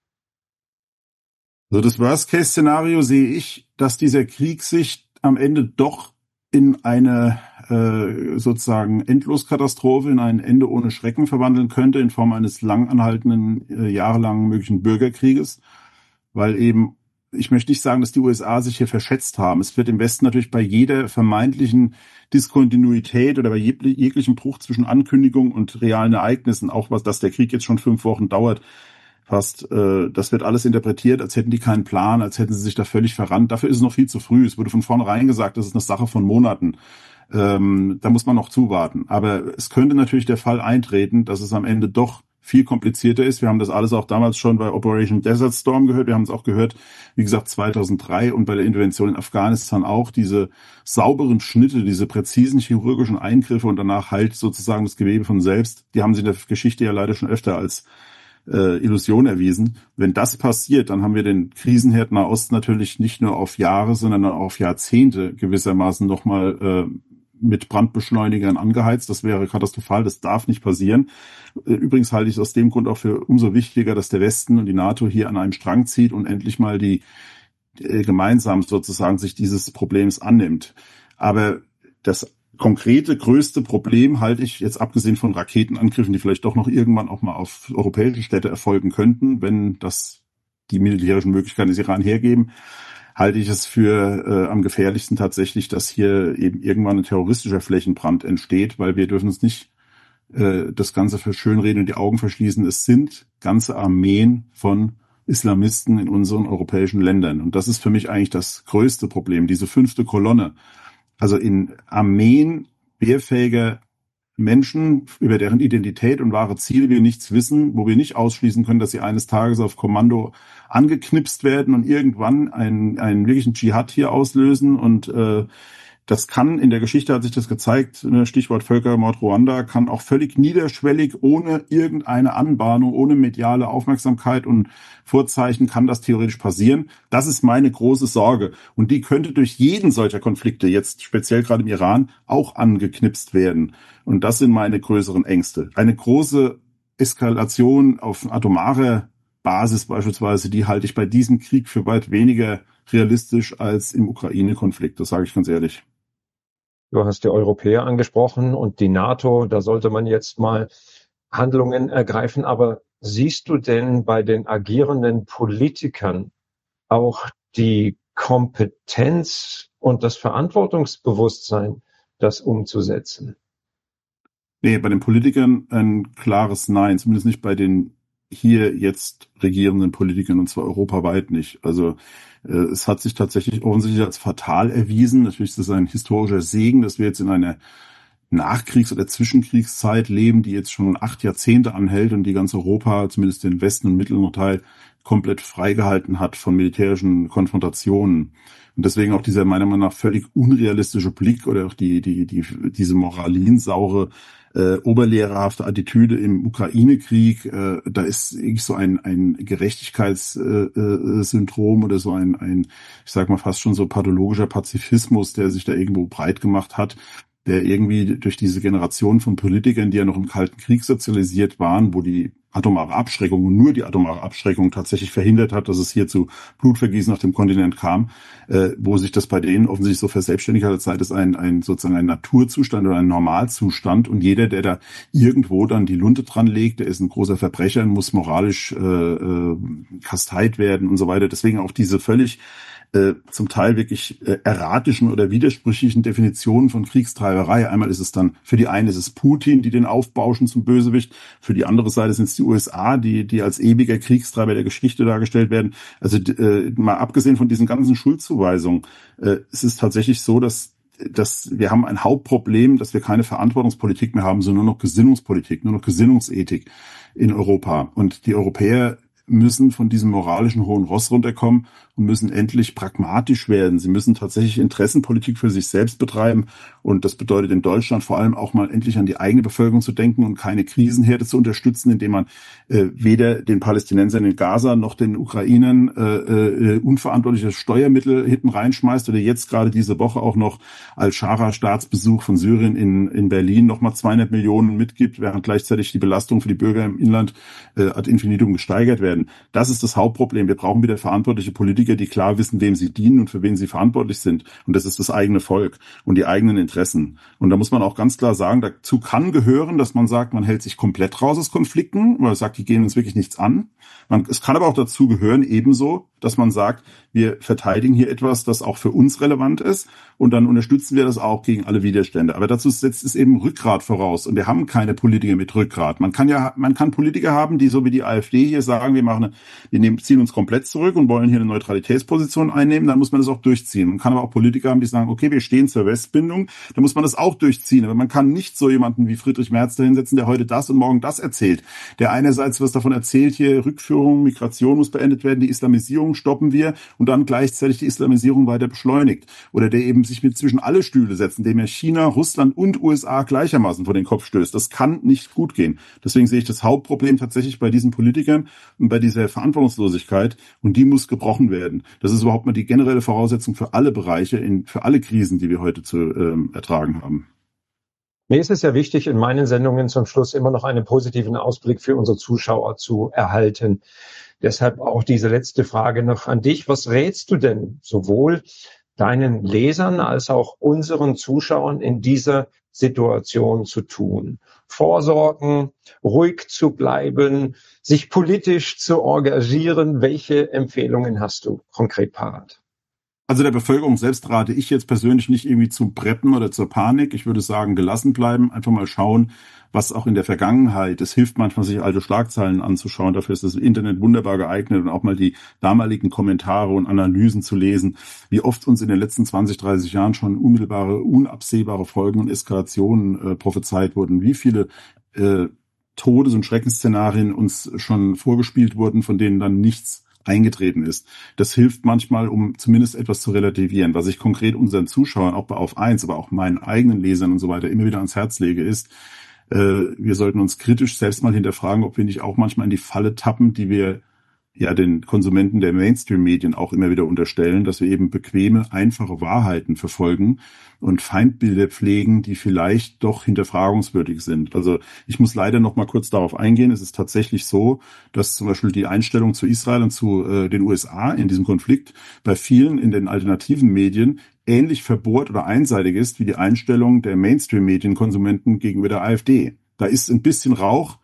Speaker 2: Also das Worst-Case-Szenario sehe ich, dass dieser Krieg sich am Ende doch in eine äh, sozusagen Endloskatastrophe, in ein Ende ohne Schrecken verwandeln könnte, in Form eines lang anhaltenden, äh, jahrelangen möglichen Bürgerkrieges, weil eben, ich möchte nicht sagen, dass die U S A sich hier verschätzt haben. Es wird im Westen natürlich bei jeder vermeintlichen Diskontinuität oder bei jeg- jeglichem Bruch zwischen Ankündigung und realen Ereignissen, auch was, dass der Krieg jetzt schon fünf Wochen dauert, fast, äh, das wird alles interpretiert, als hätten die keinen Plan, als hätten sie sich da völlig verrannt. Dafür ist es noch viel zu früh. Es wurde von vornherein gesagt, das ist eine Sache von Monaten. Ähm, da muss man noch zuwarten. Aber es könnte natürlich der Fall eintreten, dass es am Ende doch viel komplizierter ist. Wir haben das alles auch damals schon bei Operation Desert Storm gehört. Wir haben es auch gehört, wie gesagt, zweitausenddrei und bei der Intervention in Afghanistan auch. Diese sauberen Schnitte, diese präzisen chirurgischen Eingriffe und danach halt sozusagen das Gewebe von selbst, die haben sie in der Geschichte ja leider schon öfter als Äh, Illusion erwiesen. Wenn das passiert, dann haben wir den Krisenherd Nahost natürlich nicht nur auf Jahre, sondern auf Jahrzehnte gewissermaßen nochmal äh, mit Brandbeschleunigern angeheizt. Das wäre katastrophal, das darf nicht passieren. Äh, übrigens halte ich es aus dem Grund auch für umso wichtiger, dass der Westen und die NATO hier an einem Strang zieht und endlich mal die äh, gemeinsam sozusagen sich dieses Problems annimmt. Aber das konkrete, größte Problem halte ich, jetzt abgesehen von Raketenangriffen, die vielleicht doch noch irgendwann auch mal auf europäische Städte erfolgen könnten, wenn das die militärischen Möglichkeiten des Iran hergeben, halte ich es für äh, am gefährlichsten tatsächlich, dass hier eben irgendwann ein terroristischer Flächenbrand entsteht, weil wir dürfen uns nicht äh, das Ganze für schönreden und die Augen verschließen. Es sind ganze Armeen von Islamisten in unseren europäischen Ländern. Und das ist für mich eigentlich das größte Problem, diese fünfte Kolonne. Also in Armeen wehrfähiger Menschen, über deren Identität und wahre Ziele wir nichts wissen, wo wir nicht ausschließen können, dass sie eines Tages auf Kommando angeknipst werden und irgendwann einen, einen wirklichen Dschihad hier auslösen. Und äh, das kann, in der Geschichte hat sich das gezeigt, Stichwort Völkermord Ruanda, kann auch völlig niederschwellig, ohne irgendeine Anbahnung, ohne mediale Aufmerksamkeit und Vorzeichen, kann das theoretisch passieren. Das ist meine große Sorge. Und die könnte durch jeden solcher Konflikte, jetzt speziell gerade im Iran, auch angeknipst werden. Und das sind meine größeren Ängste. Eine große Eskalation auf atomarer Basis beispielsweise, die halte ich bei diesem Krieg für weit weniger realistisch als im Ukraine-Konflikt. Das sage ich ganz ehrlich.
Speaker 1: Du hast die Europäer angesprochen und die NATO, da sollte man jetzt mal Handlungen ergreifen. Aber siehst du denn bei den agierenden Politikern auch die Kompetenz und das Verantwortungsbewusstsein, das umzusetzen?
Speaker 2: Nee, bei den Politikern ein klares Nein, zumindest nicht bei den hier jetzt regierenden Politikern, und zwar europaweit nicht. Also äh, es hat sich tatsächlich offensichtlich als fatal erwiesen. Natürlich ist es ein historischer Segen, dass wir jetzt in einer Nachkriegs- oder Zwischenkriegszeit leben, die jetzt schon acht Jahrzehnte anhält und die ganz Europa, zumindest den Westen und mittleren Teil, komplett freigehalten hat von militärischen Konfrontationen. Und deswegen auch dieser meiner Meinung nach völlig unrealistische Blick oder auch die die die diese moralinsaure äh, oberlehrerhafte Attitüde im Ukraine-Krieg. Äh, da ist irgendwie so ein, ein Gerechtigkeitssyndrom äh, oder so ein, ein, ich sag mal fast schon so pathologischer Pazifismus, der sich da irgendwo breit gemacht hat, der irgendwie durch diese Generation von Politikern, die ja noch im Kalten Krieg sozialisiert waren, wo die atomare Abschreckung und nur die atomare Abschreckung tatsächlich verhindert hat, dass es hier zu Blutvergießen auf dem Kontinent kam, äh, wo sich das bei denen offensichtlich so verselbstständigt hat, als sei das ein, ein sozusagen ein Naturzustand oder ein Normalzustand, und jeder, der da irgendwo dann die Lunte dran legt, der ist ein großer Verbrecher und muss moralisch äh, äh, kasteit werden und so weiter. Deswegen auch diese völlig äh, zum Teil wirklich äh, erratischen oder widersprüchlichen Definitionen von Kriegstreiberei. Einmal ist es dann, für die eine ist es Putin, die den aufbauschen zum Bösewicht, für die andere Seite sind es die U S A, die die als ewiger Kriegstreiber der Geschichte dargestellt werden. Also äh, mal abgesehen von diesen ganzen Schuldzuweisungen, äh, es ist tatsächlich so, dass dass wir haben ein Hauptproblem, dass wir keine Verantwortungspolitik mehr haben, sondern nur noch Gesinnungspolitik, nur noch Gesinnungsethik in Europa. Und die Europäer müssen von diesem moralischen hohen Ross runterkommen und müssen endlich pragmatisch werden. Sie müssen tatsächlich Interessenpolitik für sich selbst betreiben. Und das bedeutet in Deutschland vor allem auch mal endlich an die eigene Bevölkerung zu denken und keine Krisenherde zu unterstützen, indem man äh, weder den Palästinensern in Gaza noch den Ukrainern äh, äh, unverantwortliche Steuermittel hinten reinschmeißt oder jetzt gerade diese Woche auch noch Al-Shara-Staatsbesuch von Syrien in, in Berlin nochmal zweihundert Millionen mitgibt, während gleichzeitig die Belastung für die Bürger im Inland äh, ad infinitum gesteigert werden. Das ist das Hauptproblem. Wir brauchen wieder verantwortliche Politiker, die klar wissen, wem sie dienen und für wen sie verantwortlich sind. Und das ist das eigene Volk und die eigenen Interessen. Und da muss man auch ganz klar sagen, dazu kann gehören, dass man sagt, man hält sich komplett raus aus Konflikten, weil man sagt, die gehen uns wirklich nichts an. Man, es kann aber auch dazu gehören, ebenso, dass man sagt, wir verteidigen hier etwas, das auch für uns relevant ist, und dann unterstützen wir das auch gegen alle Widerstände. Aber dazu setzt es eben Rückgrat voraus, und wir haben keine Politiker mit Rückgrat. Man kann ja, man kann Politiker haben, die so wie die AfD hier sagen, wir machen eine, wir nehmen, ziehen uns komplett zurück und wollen hier eine Neutralitätsposition einnehmen, dann muss man das auch durchziehen. Man kann aber auch Politiker haben, die sagen, okay, wir stehen zur Westbindung, dann muss man das auch durchziehen. Aber man kann nicht so jemanden wie Friedrich Merz dahinsetzen, der heute das und morgen das erzählt. Der einerseits was davon erzählt, hier Rückführung, Migration muss beendet werden, die Islamisierung stoppen wir, und dann gleichzeitig die Islamisierung weiter beschleunigt. Oder der eben sich mit zwischen alle Stühle setzt, indem er China, Russland und U S A gleichermaßen vor den Kopf stößt. Das kann nicht gut gehen. Deswegen sehe ich das Hauptproblem tatsächlich bei diesen Politikern und bei dieser Verantwortungslosigkeit, und die muss gebrochen werden. Das ist überhaupt mal die generelle Voraussetzung für alle Bereiche, in, für alle Krisen, die wir heute zu ähm, ertragen haben.
Speaker 1: Mir ist es ja wichtig, in meinen Sendungen zum Schluss immer noch einen positiven Ausblick für unsere Zuschauer zu erhalten. Deshalb auch diese letzte Frage noch an dich. Was rätst du denn sowohl deinen Lesern als auch unseren Zuschauern in dieser Situation zu tun? Vorsorgen, ruhig zu bleiben, sich politisch zu engagieren. Welche Empfehlungen hast du konkret parat?
Speaker 2: Also der Bevölkerung selbst rate ich jetzt persönlich nicht irgendwie zu Breppen oder zur Panik. Ich würde sagen, gelassen bleiben, einfach mal schauen, was auch in der Vergangenheit, es hilft manchmal, sich alte Schlagzeilen anzuschauen, dafür ist das Internet wunderbar geeignet, und auch mal die damaligen Kommentare und Analysen zu lesen, wie oft uns in den letzten zwanzig, dreißig Jahren schon unmittelbare, unabsehbare Folgen und Eskalationen äh, prophezeit wurden, wie viele äh, Todes- und Schreckensszenarien uns schon vorgespielt wurden, von denen dann nichts eingetreten ist. Das hilft manchmal, um zumindest etwas zu relativieren. Was ich konkret unseren Zuschauern, auch bei Auf eins, aber auch meinen eigenen Lesern und so weiter immer wieder ans Herz lege, ist, äh, wir sollten uns kritisch selbst mal hinterfragen, ob wir nicht auch manchmal in die Falle tappen, die wir ja den Konsumenten der Mainstream-Medien auch immer wieder unterstellen, dass wir eben bequeme, einfache Wahrheiten verfolgen und Feindbilder pflegen, die vielleicht doch hinterfragungswürdig sind. Also ich muss leider noch mal kurz darauf eingehen. Es ist tatsächlich so, dass zum Beispiel die Einstellung zu Israel und zu äh, den U S A in diesem Konflikt bei vielen in den alternativen Medien ähnlich verbohrt oder einseitig ist wie die Einstellung der Mainstream-Medienkonsumenten gegenüber der AfD. Da ist ein bisschen Rauch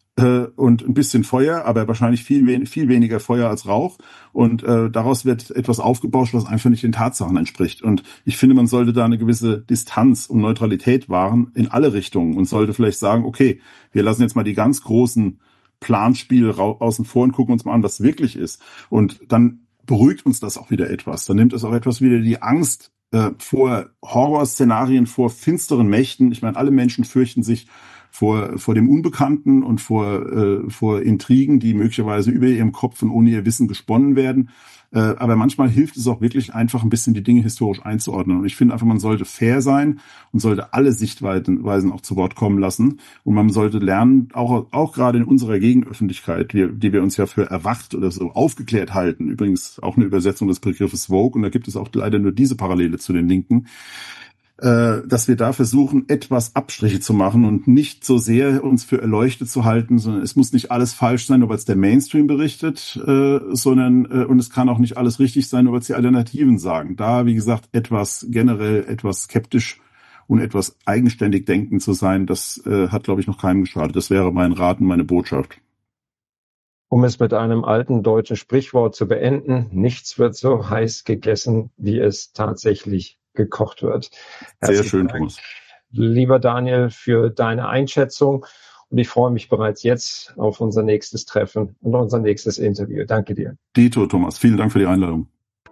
Speaker 2: und ein bisschen Feuer, aber wahrscheinlich viel, viel weniger Feuer als Rauch. Und äh, daraus wird etwas aufgebauscht, was einfach nicht den Tatsachen entspricht. Und ich finde, man sollte da eine gewisse Distanz und Neutralität wahren in alle Richtungen und sollte vielleicht sagen, okay, wir lassen jetzt mal die ganz großen Planspiele außen vor und gucken uns mal an, was wirklich ist. Und dann beruhigt uns das auch wieder etwas. Dann nimmt es auch etwas wieder die Angst äh, vor Horrorszenarien, vor finsteren Mächten. Ich meine, alle Menschen fürchten sich vor vor dem Unbekannten und vor äh, vor Intrigen, die möglicherweise über ihrem Kopf und ohne ihr Wissen gesponnen werden. Äh, aber manchmal hilft es auch wirklich einfach ein bisschen die Dinge historisch einzuordnen. Und ich finde einfach, man sollte fair sein und sollte alle Sichtweisen auch zu Wort kommen lassen. Und man sollte lernen, auch, auch gerade in unserer Gegenöffentlichkeit, die, die wir uns ja für erwacht oder so aufgeklärt halten, übrigens auch eine Übersetzung des Begriffes Woke, und da gibt es auch leider nur diese Parallele zu den Linken, dass wir da versuchen, etwas Abstriche zu machen und nicht so sehr uns für erleuchtet zu halten, sondern es muss nicht alles falsch sein, nur weil es der Mainstream berichtet, äh, sondern äh, und es kann auch nicht alles richtig sein, nur weil es die Alternativen sagen. Da, wie gesagt, etwas generell etwas skeptisch und etwas eigenständig denken zu sein, das äh, hat, glaube ich, noch keinem geschadet. Das wäre mein Rat und meine Botschaft.
Speaker 1: Um es mit einem alten deutschen Sprichwort zu beenden, nichts wird so heiß gegessen, wie es tatsächlich gekocht wird.
Speaker 2: Sehr schön, Thomas.
Speaker 1: Lieber Daniel, für deine Einschätzung, und ich freue mich bereits jetzt auf unser nächstes Treffen und unser nächstes Interview. Danke dir.
Speaker 2: Dito, Thomas, vielen Dank für die Einladung.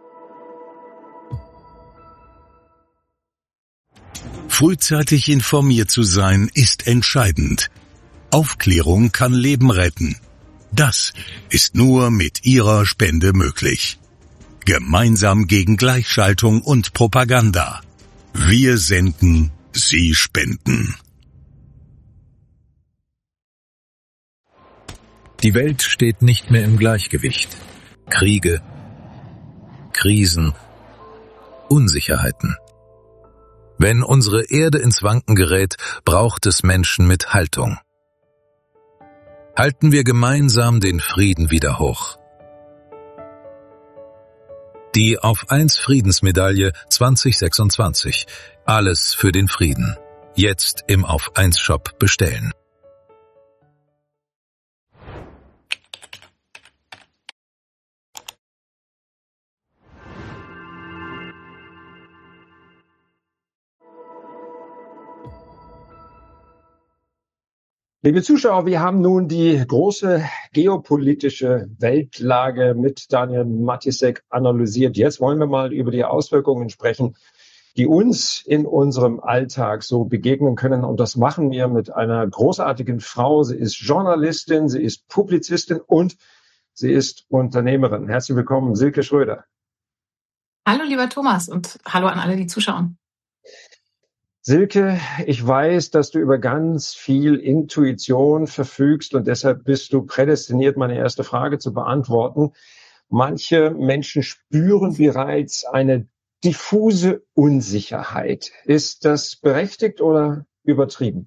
Speaker 3: Frühzeitig informiert zu sein ist entscheidend. Aufklärung kann Leben retten. Das ist nur mit Ihrer Spende möglich. Gemeinsam gegen Gleichschaltung und Propaganda. Wir senden, Sie spenden.
Speaker 4: Die Welt steht nicht mehr im Gleichgewicht. Kriege, Krisen, Unsicherheiten. Wenn unsere Erde ins Wanken gerät, braucht es Menschen mit Haltung. Halten wir gemeinsam den Frieden wieder hoch. Die Auf eins Friedensmedaille zwanzig sechsundzwanzig. Alles für den Frieden. Jetzt im Auf eins Shop bestellen.
Speaker 1: Liebe Zuschauer, wir haben nun die große geopolitische Weltlage mit Daniel Matisek analysiert. Jetzt wollen wir mal über die Auswirkungen sprechen, die uns in unserem Alltag so begegnen können. Und das machen wir mit einer großartigen Frau. Sie ist Journalistin, sie ist Publizistin und sie ist Unternehmerin. Herzlich willkommen, Silke Schröder.
Speaker 5: Hallo, lieber Thomas, und hallo an alle, die zuschauen.
Speaker 1: Silke, ich weiß, dass du über ganz viel Intuition verfügst und deshalb bist du prädestiniert, meine erste Frage zu beantworten. Manche Menschen spüren bereits eine diffuse Unsicherheit. Ist das berechtigt oder übertrieben?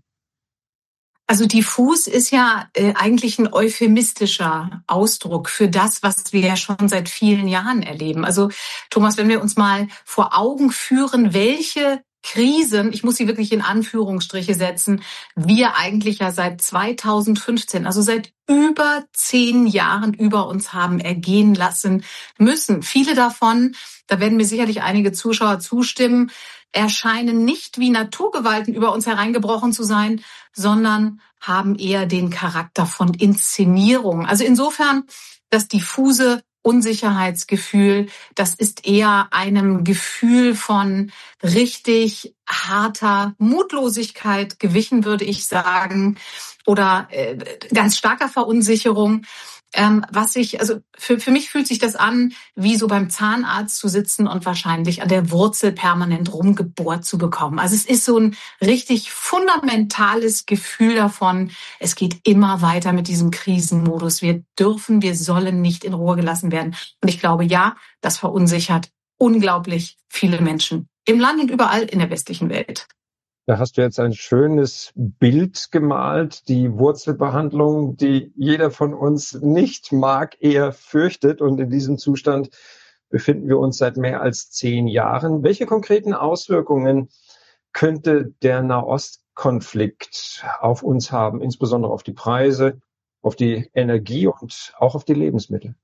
Speaker 5: Also diffus ist ja äh, eigentlich ein euphemistischer Ausdruck für das, was wir ja schon seit vielen Jahren erleben. Also Thomas, wenn wir uns mal vor Augen führen, welche Krisen, ich muss sie wirklich in Anführungsstriche setzen, wir eigentlich ja seit zweitausendfünfzehn, also seit über zehn Jahren über uns haben ergehen lassen müssen. Viele davon, da werden mir sicherlich einige Zuschauer zustimmen, erscheinen nicht wie Naturgewalten über uns hereingebrochen zu sein, sondern haben eher den Charakter von Inszenierung. Also insofern, das diffuse Unsicherheitsgefühl, das ist eher einem Gefühl von richtig harter Mutlosigkeit gewichen, würde ich sagen, oder äh, ganz starker Verunsicherung. Ähm, was ich, also für, für mich fühlt sich das an, wie so beim Zahnarzt zu sitzen und wahrscheinlich an der Wurzel permanent rumgebohrt zu bekommen. Also es ist so ein richtig fundamentales Gefühl davon, es geht immer weiter mit diesem Krisenmodus. Wir dürfen, wir sollen nicht in Ruhe gelassen werden. Und ich glaube, ja, das verunsichert unglaublich viele Menschen im Land und überall in der westlichen Welt.
Speaker 1: Da hast du jetzt ein schönes Bild gemalt, die Wurzelbehandlung, die jeder von uns nicht mag, eher fürchtet. Und in diesem Zustand befinden wir uns seit mehr als zehn Jahren. Welche konkreten Auswirkungen könnte der Nahostkonflikt auf uns haben, insbesondere auf die Preise, auf die Energie und auch auf die Lebensmittel?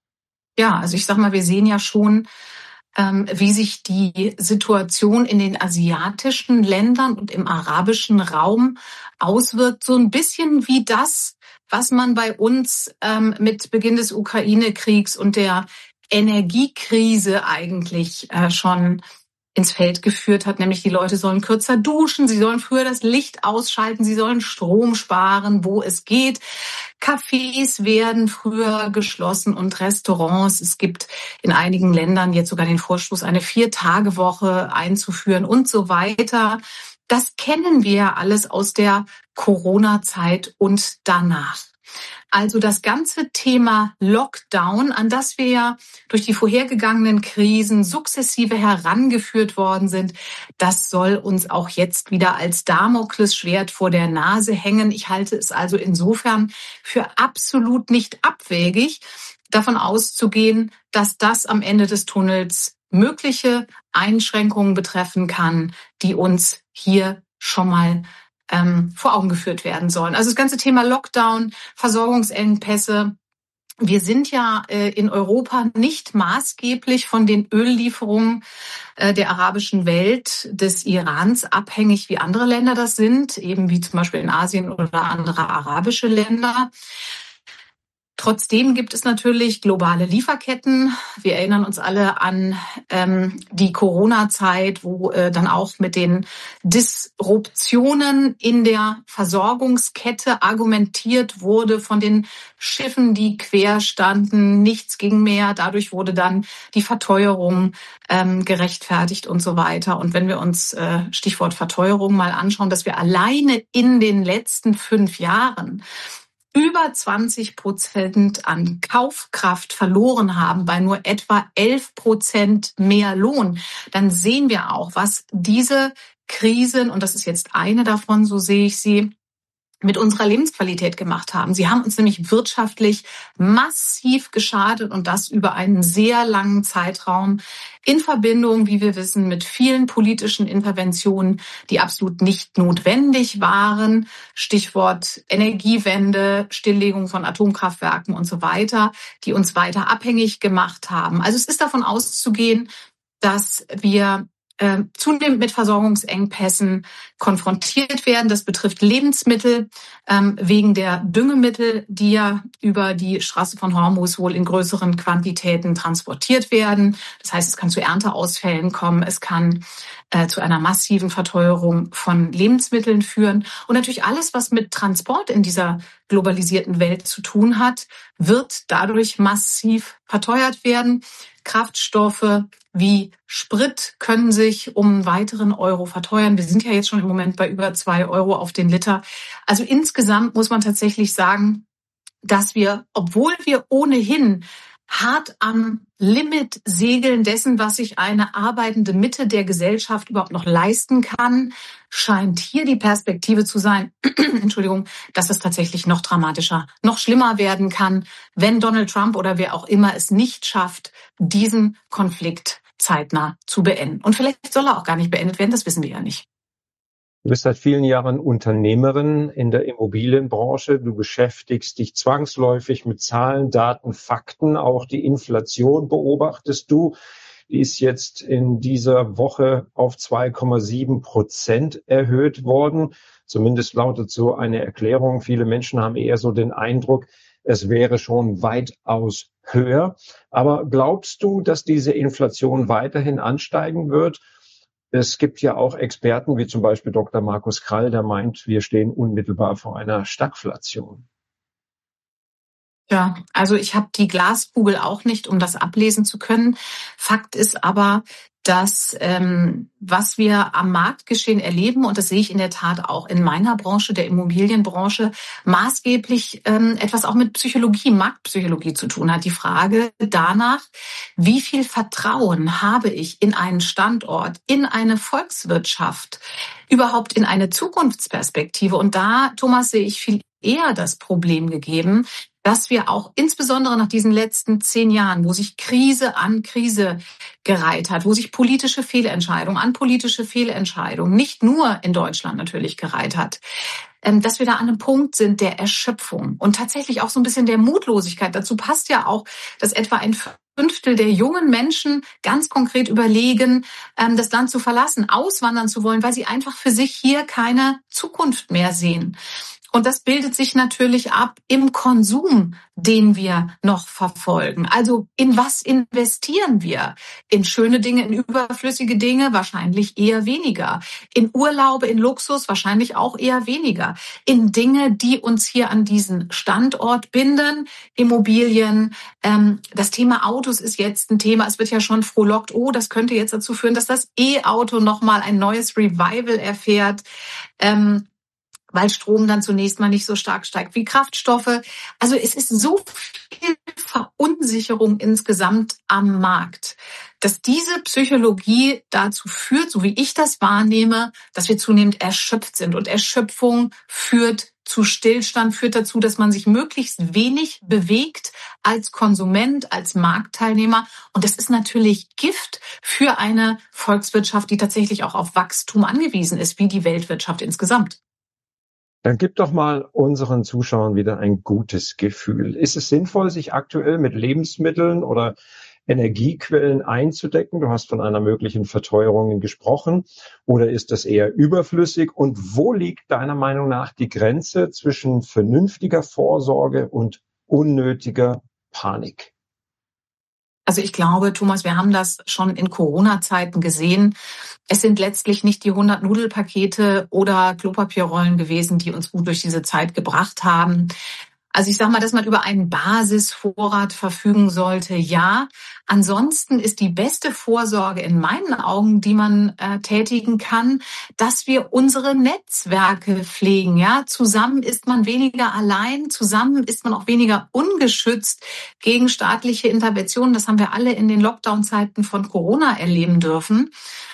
Speaker 5: Ja, also ich sag mal, wir sehen ja schon, wie sich die Situation in den asiatischen Ländern und im arabischen Raum auswirkt. So ein bisschen wie das, was man bei uns ähm, mit Beginn des Ukraine-Kriegs und der Energiekrise eigentlich äh, schon ins Feld geführt hat, nämlich die Leute sollen kürzer duschen, sie sollen früher das Licht ausschalten, sie sollen Strom sparen, wo es geht. Cafés werden früher geschlossen und Restaurants. Es gibt in einigen Ländern jetzt sogar den Vorstoß, eine Vier-Tage-Woche einzuführen und so weiter. Das kennen wir ja alles aus der Corona-Zeit und danach. Also das ganze Thema Lockdown, an das wir ja durch die vorhergegangenen Krisen sukzessive herangeführt worden sind, das soll uns auch jetzt wieder als Damoklesschwert vor der Nase hängen. Ich halte es also insofern für absolut nicht abwegig, davon auszugehen, dass das am Ende des Tunnels mögliche Einschränkungen betreffen kann, die uns hier schon mal ähm, vor Augen geführt werden sollen. Also das ganze Thema Lockdown, Versorgungsengpässe. Wir sind ja äh, in Europa nicht maßgeblich von den Öllieferungen äh, der arabischen Welt, des Irans abhängig, wie andere Länder das sind, eben wie zum Beispiel in Asien oder andere arabische Länder. Trotzdem gibt es natürlich globale Lieferketten. Wir erinnern uns alle an ähm, die Corona-Zeit, wo äh, dann auch mit den Disruptionen in der Versorgungskette argumentiert wurde von den Schiffen, die quer standen. Nichts ging mehr. Dadurch wurde dann die Verteuerung ähm, gerechtfertigt und so weiter. Und wenn wir uns äh, Stichwort Verteuerung mal anschauen, dass wir alleine in den letzten fünf Jahren über zwanzig Prozent an Kaufkraft verloren haben bei nur etwa elf Prozent mehr Lohn, dann sehen wir auch, was diese Krisen, und das ist jetzt eine davon, so sehe ich sie, mit unserer Lebensqualität gemacht haben. Sie haben uns nämlich wirtschaftlich massiv geschadet und das über einen sehr langen Zeitraum in Verbindung, wie wir wissen, mit vielen politischen Interventionen, die absolut nicht notwendig waren. Stichwort Energiewende, Stilllegung von Atomkraftwerken und so weiter, die uns weiter abhängig gemacht haben. Also es ist davon auszugehen, dass wir Äh, zunehmend mit Versorgungsengpässen konfrontiert werden. Das betrifft Lebensmittel ähm, wegen der Düngemittel, die ja über die Straße von Hormuz wohl in größeren Quantitäten transportiert werden. Das heißt, es kann zu Ernteausfällen kommen, es kann äh, zu einer massiven Verteuerung von Lebensmitteln führen. Und natürlich alles, was mit Transport in dieser globalisierten Welt zu tun hat, wird dadurch massiv verteuert werden. Kraftstoffe wie Sprit können sich um einen weiteren Euro verteuern. Wir sind ja jetzt schon im Moment bei über zwei Euro auf den Liter. Also insgesamt muss man tatsächlich sagen, dass wir, obwohl wir ohnehin hart am Limit segeln dessen, was sich eine arbeitende Mitte der Gesellschaft überhaupt noch leisten kann, scheint hier die Perspektive zu sein, Entschuldigung, dass es tatsächlich noch dramatischer, noch schlimmer werden kann, wenn Donald Trump oder wer auch immer es nicht schafft, diesen Konflikt zeitnah zu beenden. Und vielleicht soll er auch gar nicht beendet werden, das wissen wir ja nicht.
Speaker 1: Du bist seit vielen Jahren Unternehmerin in der Immobilienbranche. Du beschäftigst dich zwangsläufig mit Zahlen, Daten, Fakten. Auch die Inflation beobachtest du. Die ist jetzt in dieser Woche auf zwei Komma sieben Prozent erhöht worden. Zumindest lautet so eine Erklärung. Viele Menschen haben eher so den Eindruck, es wäre schon weitaus höher. Aber glaubst du, dass diese Inflation weiterhin ansteigen wird? Es gibt ja auch Experten, wie zum Beispiel Doktor Markus Krall, der meint, wir stehen unmittelbar vor einer Stagflation.
Speaker 5: Ja, also ich habe die Glaskugel auch nicht, um das ablesen zu können. Fakt ist aber, dass ähm, was wir am Marktgeschehen erleben, und das sehe ich in der Tat auch in meiner Branche, der Immobilienbranche, maßgeblich ähm, etwas auch mit Psychologie, Marktpsychologie zu tun hat. Die Frage danach, wie viel Vertrauen habe ich in einen Standort, in eine Volkswirtschaft, überhaupt in eine Zukunftsperspektive? Und da, Thomas, sehe ich viel eher das Problem gegeben, dass wir auch insbesondere nach diesen letzten zehn Jahren, wo sich Krise an Krise gereiht hat, wo sich politische Fehlentscheidung an politische Fehlentscheidung, nicht nur in Deutschland natürlich gereiht hat, dass wir da an einem Punkt sind der Erschöpfung und tatsächlich auch so ein bisschen der Mutlosigkeit. Dazu passt ja auch, dass etwa ein Fünftel der jungen Menschen ganz konkret überlegen, das Land zu verlassen, auswandern zu wollen, weil sie einfach für sich hier keine Zukunft mehr sehen. Und das bildet sich natürlich ab im Konsum, den wir noch verfolgen. Also in was investieren wir? In schöne Dinge, in überflüssige Dinge? Wahrscheinlich eher weniger. In Urlaube, in Luxus? Wahrscheinlich auch eher weniger. In Dinge, die uns hier an diesen Standort binden? Immobilien. Ähm, das Thema Autos ist jetzt ein Thema. Es wird ja schon frohlockt, oh, das könnte jetzt dazu führen, dass das E-Auto nochmal ein neues Revival erfährt. Ähm, weil Strom dann zunächst mal nicht so stark steigt wie Kraftstoffe. Also es ist so viel Verunsicherung insgesamt am Markt, dass diese Psychologie dazu führt, so wie ich das wahrnehme, dass wir zunehmend erschöpft sind. Und Erschöpfung führt zu Stillstand, führt dazu, dass man sich möglichst wenig bewegt als Konsument, als Marktteilnehmer. Und das ist natürlich Gift für eine Volkswirtschaft, die tatsächlich auch auf Wachstum angewiesen ist, wie die Weltwirtschaft insgesamt.
Speaker 1: Dann gib doch mal unseren Zuschauern wieder ein gutes Gefühl. Ist es sinnvoll, sich aktuell mit Lebensmitteln oder Energiequellen einzudecken? Du hast von einer möglichen Verteuerung gesprochen. Oder ist das eher überflüssig? Und wo liegt deiner Meinung nach die Grenze zwischen vernünftiger Vorsorge und unnötiger Panik?
Speaker 5: Also ich glaube, Thomas, wir haben das schon in Corona-Zeiten gesehen. Es sind letztlich nicht die hundert Nudelpakete oder Klopapierrollen gewesen, die uns gut durch diese Zeit gebracht haben. Also ich sage mal, dass man über einen Basisvorrat verfügen sollte, ja. Ansonsten ist die beste Vorsorge in meinen Augen, die man äh, tätigen kann, dass wir unsere Netzwerke pflegen. Ja, zusammen ist man weniger allein, zusammen ist man auch weniger ungeschützt gegen staatliche Interventionen. Das haben wir alle in den Lockdown-Zeiten von Corona erleben dürfen.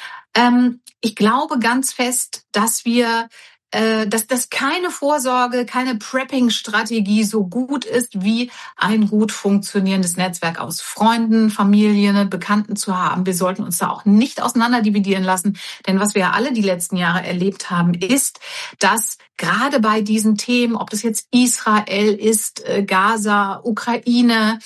Speaker 5: Ähm, ich glaube ganz fest, dass wir dass das keine Vorsorge, keine Prepping-Strategie so gut ist, wie ein gut funktionierendes Netzwerk aus Freunden, Familien, Bekannten zu haben. Wir sollten uns da auch nicht auseinanderdividieren lassen, denn was wir ja alle die letzten Jahre erlebt haben, ist, dass gerade bei diesen Themen, ob das jetzt Israel ist, Gaza, Ukraine,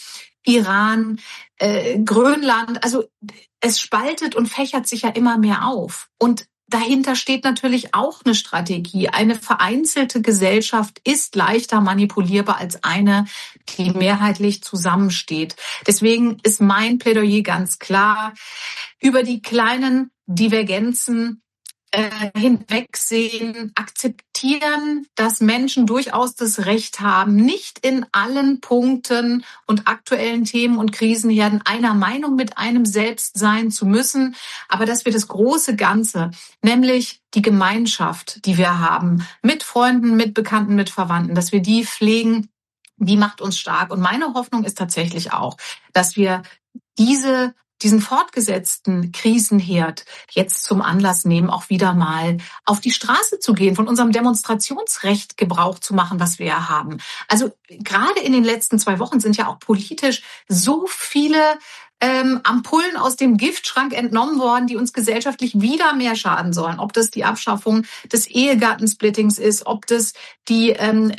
Speaker 5: Iran, äh, Grönland, also es spaltet und fächert sich ja immer mehr auf. Und dahinter steht natürlich auch eine Strategie. Eine vereinzelte Gesellschaft ist leichter manipulierbar als eine, die mehrheitlich zusammensteht. Deswegen ist mein Plädoyer ganz klar, über die kleinen Divergenzen äh, hinwegsehen, akzeptieren, dass Menschen durchaus das Recht haben, nicht in allen Punkten und aktuellen Themen und Krisenherden einer Meinung mit einem selbst sein zu müssen, aber dass wir das große Ganze, nämlich die Gemeinschaft, die wir haben, mit Freunden, mit Bekannten, mit Verwandten, dass wir die pflegen, die macht uns stark. Und meine Hoffnung ist tatsächlich auch, dass wir diese diesen fortgesetzten Krisenherd jetzt zum Anlass nehmen, auch wieder mal auf die Straße zu gehen, von unserem Demonstrationsrecht Gebrauch zu machen, was wir ja haben. Also gerade in den letzten zwei Wochen sind ja auch politisch so viele ähm, Ampullen aus dem Giftschrank entnommen worden, die uns gesellschaftlich wieder mehr schaden sollen. Ob das die Abschaffung des Ehegattensplittings ist, ob das die ähm,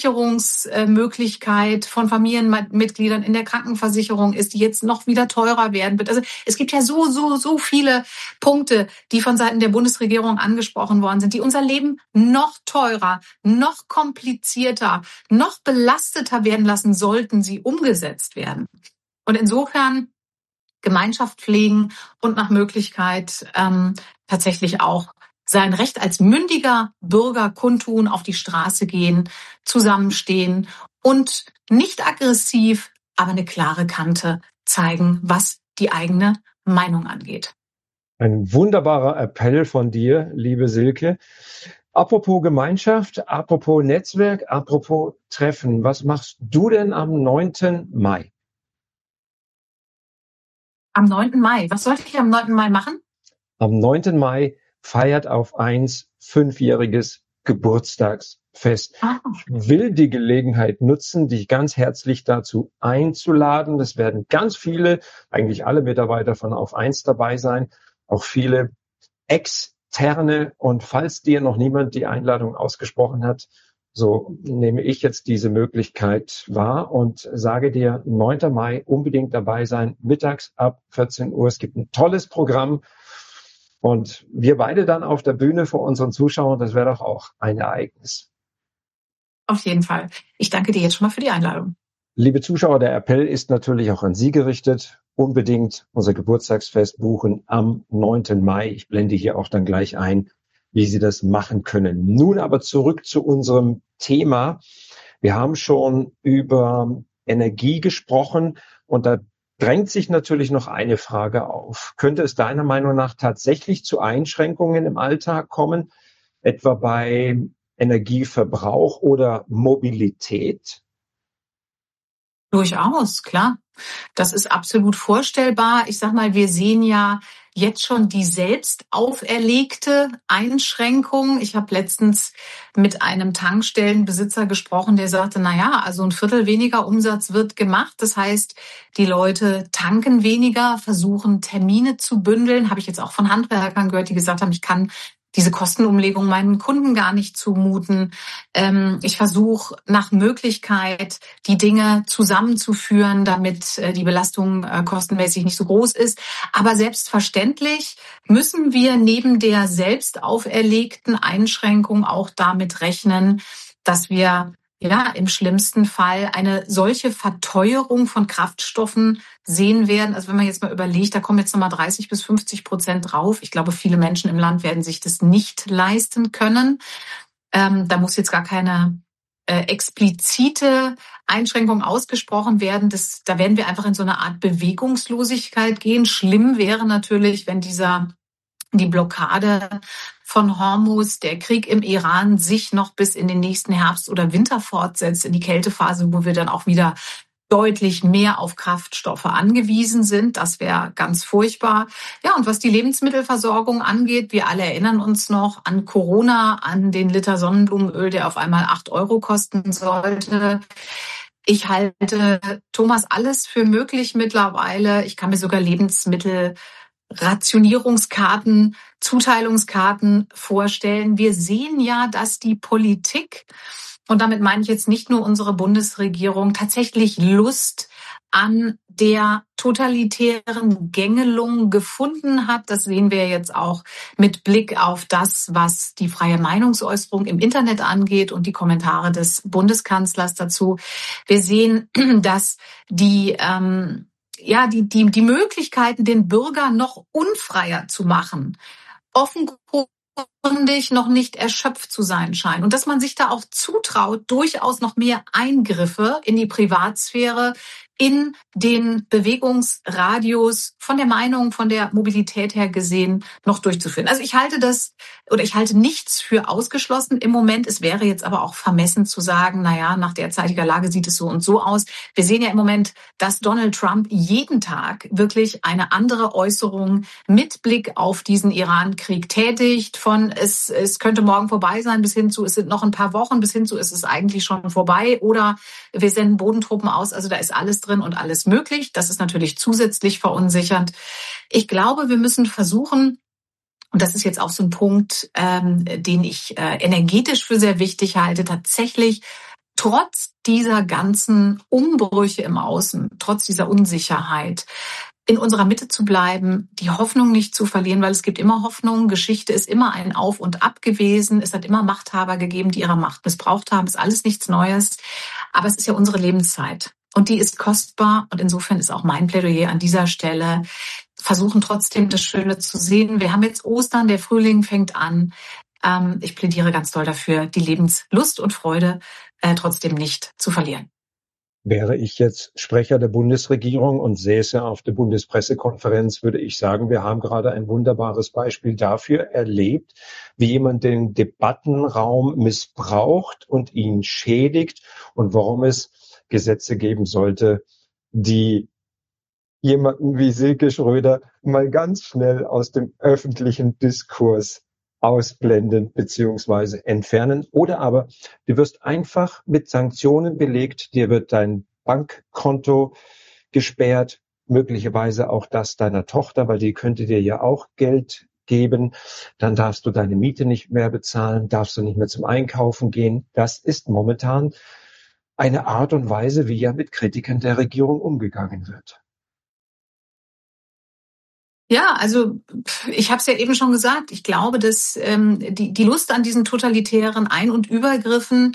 Speaker 5: Versicherungsmöglichkeit von Familienmitgliedern in der Krankenversicherung ist, die jetzt noch wieder teurer werden wird. Also es gibt ja so, so, so viele Punkte, die von Seiten der Bundesregierung angesprochen worden sind, die unser Leben noch teurer, noch komplizierter, noch belasteter werden lassen, sollten sie umgesetzt werden. Und insofern Gemeinschaft pflegen und nach Möglichkeit ähm, tatsächlich auch sein Recht als mündiger Bürger kundtun, auf die Straße gehen, zusammenstehen und nicht aggressiv, aber eine klare Kante zeigen, was die eigene Meinung angeht.
Speaker 1: Ein wunderbarer Appell von dir, liebe Silke. Apropos Gemeinschaft, apropos Netzwerk, apropos Treffen. Was machst du denn am neunten Mai?
Speaker 5: Am neunten Mai. Was sollte ich am neunten Mai machen?
Speaker 1: Am neunten Mai feiert auf eins fünfjähriges Geburtstagsfest. Ah. Ich will die Gelegenheit nutzen, dich ganz herzlich dazu einzuladen. Es werden ganz viele, eigentlich alle Mitarbeiter von Auf eins dabei sein, auch viele Externe. Und falls dir noch niemand die Einladung ausgesprochen hat, so nehme ich jetzt diese Möglichkeit wahr und sage dir, neunten Mai unbedingt dabei sein, mittags ab vierzehn Uhr. Es gibt ein tolles Programm und wir beide dann auf der Bühne vor unseren Zuschauern, das wäre doch auch ein Ereignis.
Speaker 5: Auf jeden Fall. Ich danke dir jetzt schon mal für die Einladung.
Speaker 1: Liebe Zuschauer, der Appell ist natürlich auch an Sie gerichtet. Unbedingt unser Geburtstagsfest buchen am neunten Mai. Ich blende hier auch dann gleich ein, wie Sie das machen können. Nun aber zurück zu unserem Thema. Wir haben schon über Energie gesprochen und da drängt sich natürlich noch eine Frage auf. Könnte es deiner Meinung nach tatsächlich zu Einschränkungen im Alltag kommen, etwa bei Energieverbrauch oder Mobilität?
Speaker 5: Durchaus, klar. Das ist absolut vorstellbar. Ich sag mal, wir sehen ja jetzt schon die selbst auferlegte Einschränkung. Ich habe letztens mit einem Tankstellenbesitzer gesprochen, der sagte, na ja, also ein Viertel weniger Umsatz wird gemacht. Das heißt, die Leute tanken weniger, versuchen Termine zu bündeln. Habe ich jetzt auch von Handwerkern gehört, die gesagt haben, ich kann diese Kostenumlegung meinen Kunden gar nicht zumuten. Ähm, ich versuche nach Möglichkeit, die Dinge zusammenzuführen, damit äh, die Belastung äh, kostenmäßig nicht so groß ist. Aber selbstverständlich müssen wir neben der selbst auferlegten Einschränkung auch damit rechnen, dass wir ja im schlimmsten Fall eine solche Verteuerung von Kraftstoffen sehen werden. Also wenn man jetzt mal überlegt, da kommen jetzt nochmal dreißig bis fünfzig Prozent drauf. Ich glaube, viele Menschen im Land werden sich das nicht leisten können. Ähm, da muss jetzt gar keine äh, explizite Einschränkung ausgesprochen werden. Das, da werden wir einfach in so eine Art Bewegungslosigkeit gehen. Schlimm wäre natürlich, wenn dieser die Blockade von Hormuz, der Krieg im Iran sich noch bis in den nächsten Herbst oder Winter fortsetzt, in die Kältephase, wo wir dann auch wieder deutlich mehr auf Kraftstoffe angewiesen sind. Das wäre ganz furchtbar. Ja, und was die Lebensmittelversorgung angeht, wir alle erinnern uns noch an Corona, an den Liter Sonnenblumenöl, der auf einmal acht Euro kosten sollte. Ich halte, Thomas, alles für möglich mittlerweile. Ich kann mir sogar Lebensmittel Rationierungskarten, Zuteilungskarten vorstellen. Wir sehen ja, dass die Politik, und damit meine ich jetzt nicht nur unsere Bundesregierung, tatsächlich Lust an der totalitären Gängelung gefunden hat. Das sehen wir jetzt auch mit Blick auf das, was die freie Meinungsäußerung im Internet angeht und die Kommentare des Bundeskanzlers dazu. Wir sehen, dass die ähm, ja, die, die, die Möglichkeiten, den Bürger noch unfreier zu machen, offenkundig noch nicht erschöpft zu sein scheinen. Und dass man sich da auch zutraut, durchaus noch mehr Eingriffe in die Privatsphäre, in den Bewegungsradius von der Meinung, von der Mobilität her gesehen, noch durchzuführen. Also ich halte das, oder ich halte nichts für ausgeschlossen im Moment. Es wäre jetzt aber auch vermessen zu sagen, na ja, nach derzeitiger Lage sieht es so und so aus. Wir sehen ja im Moment, dass Donald Trump jeden Tag wirklich eine andere Äußerung mit Blick auf diesen Iran-Krieg tätigt. Von es, es könnte morgen vorbei sein bis hin zu, es sind noch ein paar Wochen, bis hin zu, es ist eigentlich schon vorbei oder wir senden Bodentruppen aus. Also da ist alles drin und alles möglich. Das ist natürlich zusätzlich verunsichernd. Ich glaube, wir müssen versuchen, und das ist jetzt auch so ein Punkt, ähm, den ich äh, energetisch für sehr wichtig halte, tatsächlich trotz dieser ganzen Umbrüche im Außen, trotz dieser Unsicherheit, in unserer Mitte zu bleiben, die Hoffnung nicht zu verlieren, weil es gibt immer Hoffnung. Geschichte ist immer ein Auf und Ab gewesen. Es hat immer Machthaber gegeben, die ihre Macht missbraucht haben. Ist alles nichts Neues. Aber es ist ja unsere Lebenszeit. Und die ist kostbar. Und insofern ist auch mein Plädoyer an dieser Stelle, versuchen trotzdem das Schöne zu sehen. Wir haben jetzt Ostern, der Frühling fängt an. Ähm, ich plädiere ganz doll dafür, die Lebenslust und Freude äh, trotzdem nicht zu verlieren.
Speaker 1: Wäre ich jetzt Sprecher der Bundesregierung und säße auf der Bundespressekonferenz, würde ich sagen, wir haben gerade ein wunderbares Beispiel dafür erlebt, wie jemand den Debattenraum missbraucht und ihn schädigt und warum es Gesetze geben sollte, die jemanden wie Silke Schröder mal ganz schnell aus dem öffentlichen Diskurs ausblenden beziehungsweise entfernen. Oder aber du wirst einfach mit Sanktionen belegt, dir wird dein Bankkonto gesperrt, möglicherweise auch das deiner Tochter, weil die könnte dir ja auch Geld geben. Dann darfst du deine Miete nicht mehr bezahlen, darfst du nicht mehr zum Einkaufen gehen. Das ist momentan eine Art und Weise, wie ja mit Kritikern der Regierung umgegangen wird.
Speaker 5: Ja, also ich habe es ja eben schon gesagt. Ich glaube, dass ähm, die, die Lust an diesen totalitären Ein- und Übergriffen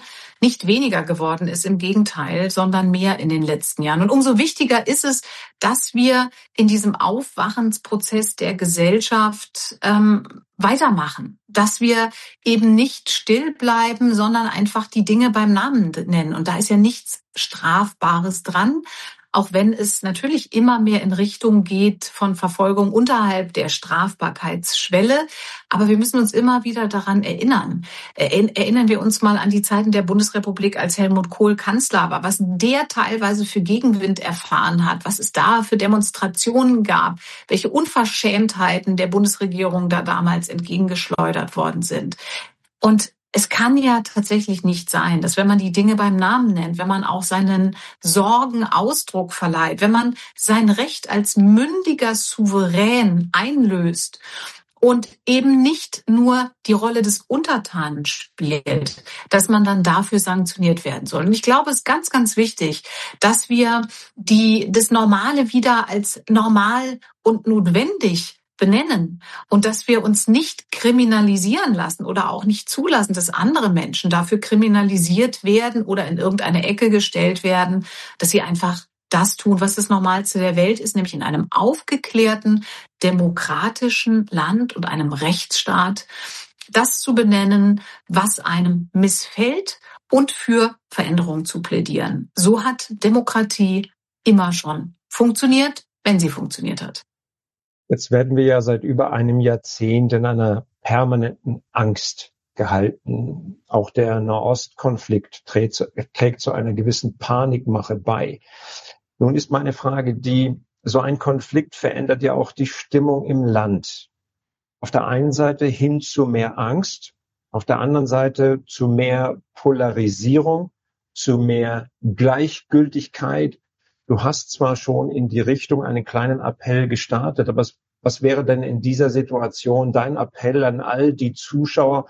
Speaker 5: nicht weniger geworden ist, im Gegenteil, sondern mehr in den letzten Jahren. Und umso wichtiger ist es, dass wir in diesem Aufwachensprozess der Gesellschaft ähm, weitermachen, dass wir eben nicht still bleiben, sondern einfach die Dinge beim Namen nennen. Und da ist ja nichts Strafbares dran, auch wenn es natürlich immer mehr in Richtung geht von Verfolgung unterhalb der Strafbarkeitsschwelle. Aber wir müssen uns immer wieder daran erinnern. Erinnern wir uns mal an die Zeiten der Bundesrepublik, als Helmut Kohl Kanzler war, was der teilweise für Gegenwind erfahren hat, was es da für Demonstrationen gab, welche Unverschämtheiten der Bundesregierung da damals entgegengeschleudert worden sind. Und es kann ja tatsächlich nicht sein, dass wenn man die Dinge beim Namen nennt, wenn man auch seinen Sorgen Ausdruck verleiht, wenn man sein Recht als mündiger Souverän einlöst und eben nicht nur die Rolle des Untertanen spielt, dass man dann dafür sanktioniert werden soll. Und ich glaube, es ist ganz, ganz wichtig, dass wir die, das Normale wieder als normal und notwendig benennen und dass wir uns nicht kriminalisieren lassen oder auch nicht zulassen, dass andere Menschen dafür kriminalisiert werden oder in irgendeine Ecke gestellt werden, dass sie einfach das tun, was das Normalste der Welt ist, nämlich in einem aufgeklärten, demokratischen Land und einem Rechtsstaat das zu benennen, was einem missfällt und für Veränderung zu plädieren. So hat Demokratie immer schon funktioniert, wenn sie funktioniert hat.
Speaker 1: Jetzt werden wir ja seit über einem Jahrzehnt in einer permanenten Angst gehalten. Auch der Nahostkonflikt trägt zu, trägt zu einer gewissen Panikmache bei. Nun ist meine Frage die, so ein Konflikt verändert ja auch die Stimmung im Land. Auf der einen Seite hin zu mehr Angst, auf der anderen Seite zu mehr Polarisierung, zu mehr Gleichgültigkeit. Du hast zwar schon in die Richtung einen kleinen Appell gestartet, aber was, was wäre denn in dieser Situation dein Appell an all die Zuschauer,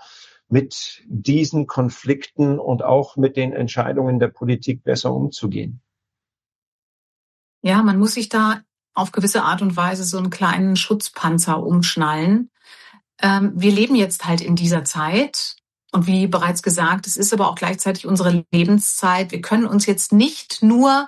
Speaker 1: mit diesen Konflikten und auch mit den Entscheidungen der Politik besser umzugehen?
Speaker 5: Ja, man muss sich da auf gewisse Art und Weise so einen kleinen Schutzpanzer umschnallen. Ähm, wir leben jetzt halt in dieser Zeit. Und wie bereits gesagt, es ist aber auch gleichzeitig unsere Lebenszeit. Wir können uns jetzt nicht nur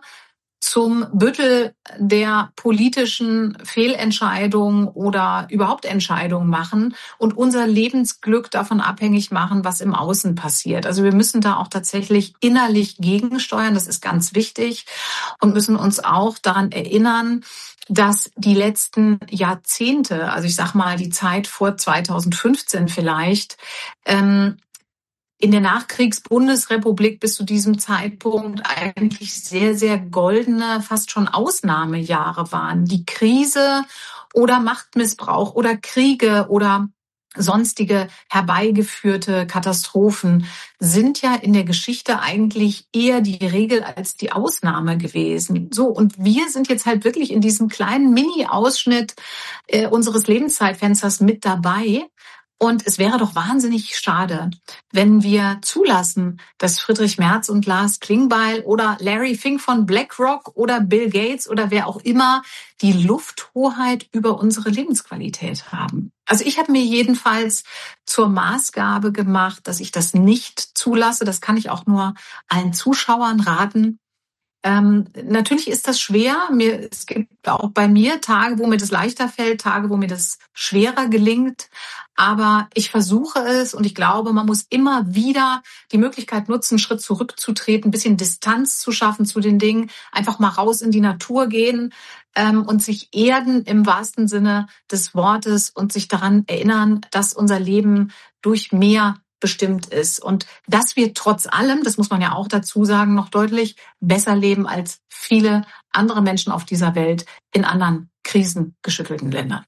Speaker 5: zum Büttel der politischen Fehlentscheidungen oder überhaupt Entscheidungen machen und unser Lebensglück davon abhängig machen, was im Außen passiert. Also wir müssen da auch tatsächlich innerlich gegensteuern, das ist ganz wichtig, und müssen uns auch daran erinnern, dass die letzten Jahrzehnte, also ich sag mal die Zeit vor zweitausendfünfzehn vielleicht, ähm, in der Nachkriegs-Bundesrepublik bis zu diesem Zeitpunkt eigentlich sehr, sehr goldene, fast schon Ausnahmejahre waren. Die Krise oder Machtmissbrauch oder Kriege oder sonstige herbeigeführte Katastrophen sind ja in der Geschichte eigentlich eher die Regel als die Ausnahme gewesen. So, und wir sind jetzt halt wirklich in diesem kleinen Mini-Ausschnitt äh, unseres Lebenszeitfensters mit dabei. Und es wäre doch wahnsinnig schade, wenn wir zulassen, dass Friedrich Merz und Lars Klingbeil oder Larry Fink von BlackRock oder Bill Gates oder wer auch immer die Lufthoheit über unsere Lebensqualität haben. Also ich habe mir jedenfalls zur Maßgabe gemacht, dass ich das nicht zulasse. Das kann ich auch nur allen Zuschauern raten. Ähm, natürlich ist das schwer. Mir, es gibt auch bei mir Tage, wo mir das leichter fällt, Tage, wo mir das schwerer gelingt. Aber ich versuche es und ich glaube, man muss immer wieder die Möglichkeit nutzen, einen Schritt zurückzutreten, ein bisschen Distanz zu schaffen zu den Dingen, einfach mal raus in die Natur gehen ähm, und sich erden im wahrsten Sinne des Wortes und sich daran erinnern, dass unser Leben durch mehr bestimmt ist und dass wir trotz allem, das muss man ja auch dazu sagen, noch deutlich besser leben als viele andere Menschen auf dieser Welt in anderen krisengeschüttelten Ländern.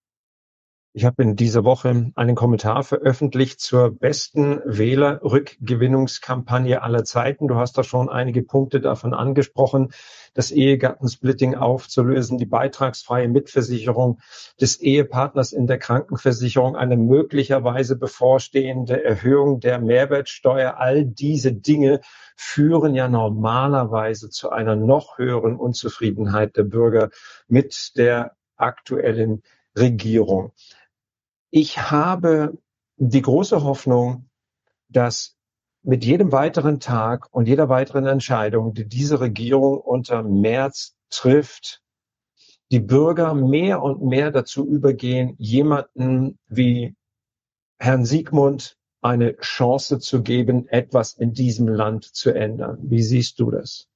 Speaker 1: Ich habe in dieser Woche einen Kommentar veröffentlicht zur besten Wählerrückgewinnungskampagne aller Zeiten. Du hast da schon einige Punkte davon angesprochen. Das Ehegattensplitting aufzulösen, die beitragsfreie Mitversicherung des Ehepartners in der Krankenversicherung, eine möglicherweise bevorstehende Erhöhung der Mehrwertsteuer. All diese Dinge führen ja normalerweise zu einer noch höheren Unzufriedenheit der Bürger mit der aktuellen Regierung. Ich habe die große Hoffnung, dass mit jedem weiteren Tag und jeder weiteren Entscheidung, die diese Regierung unter Merz trifft, die Bürger mehr und mehr dazu übergehen, jemanden wie Herrn Siegmund eine Chance zu geben, etwas in diesem Land zu ändern. Wie siehst du das?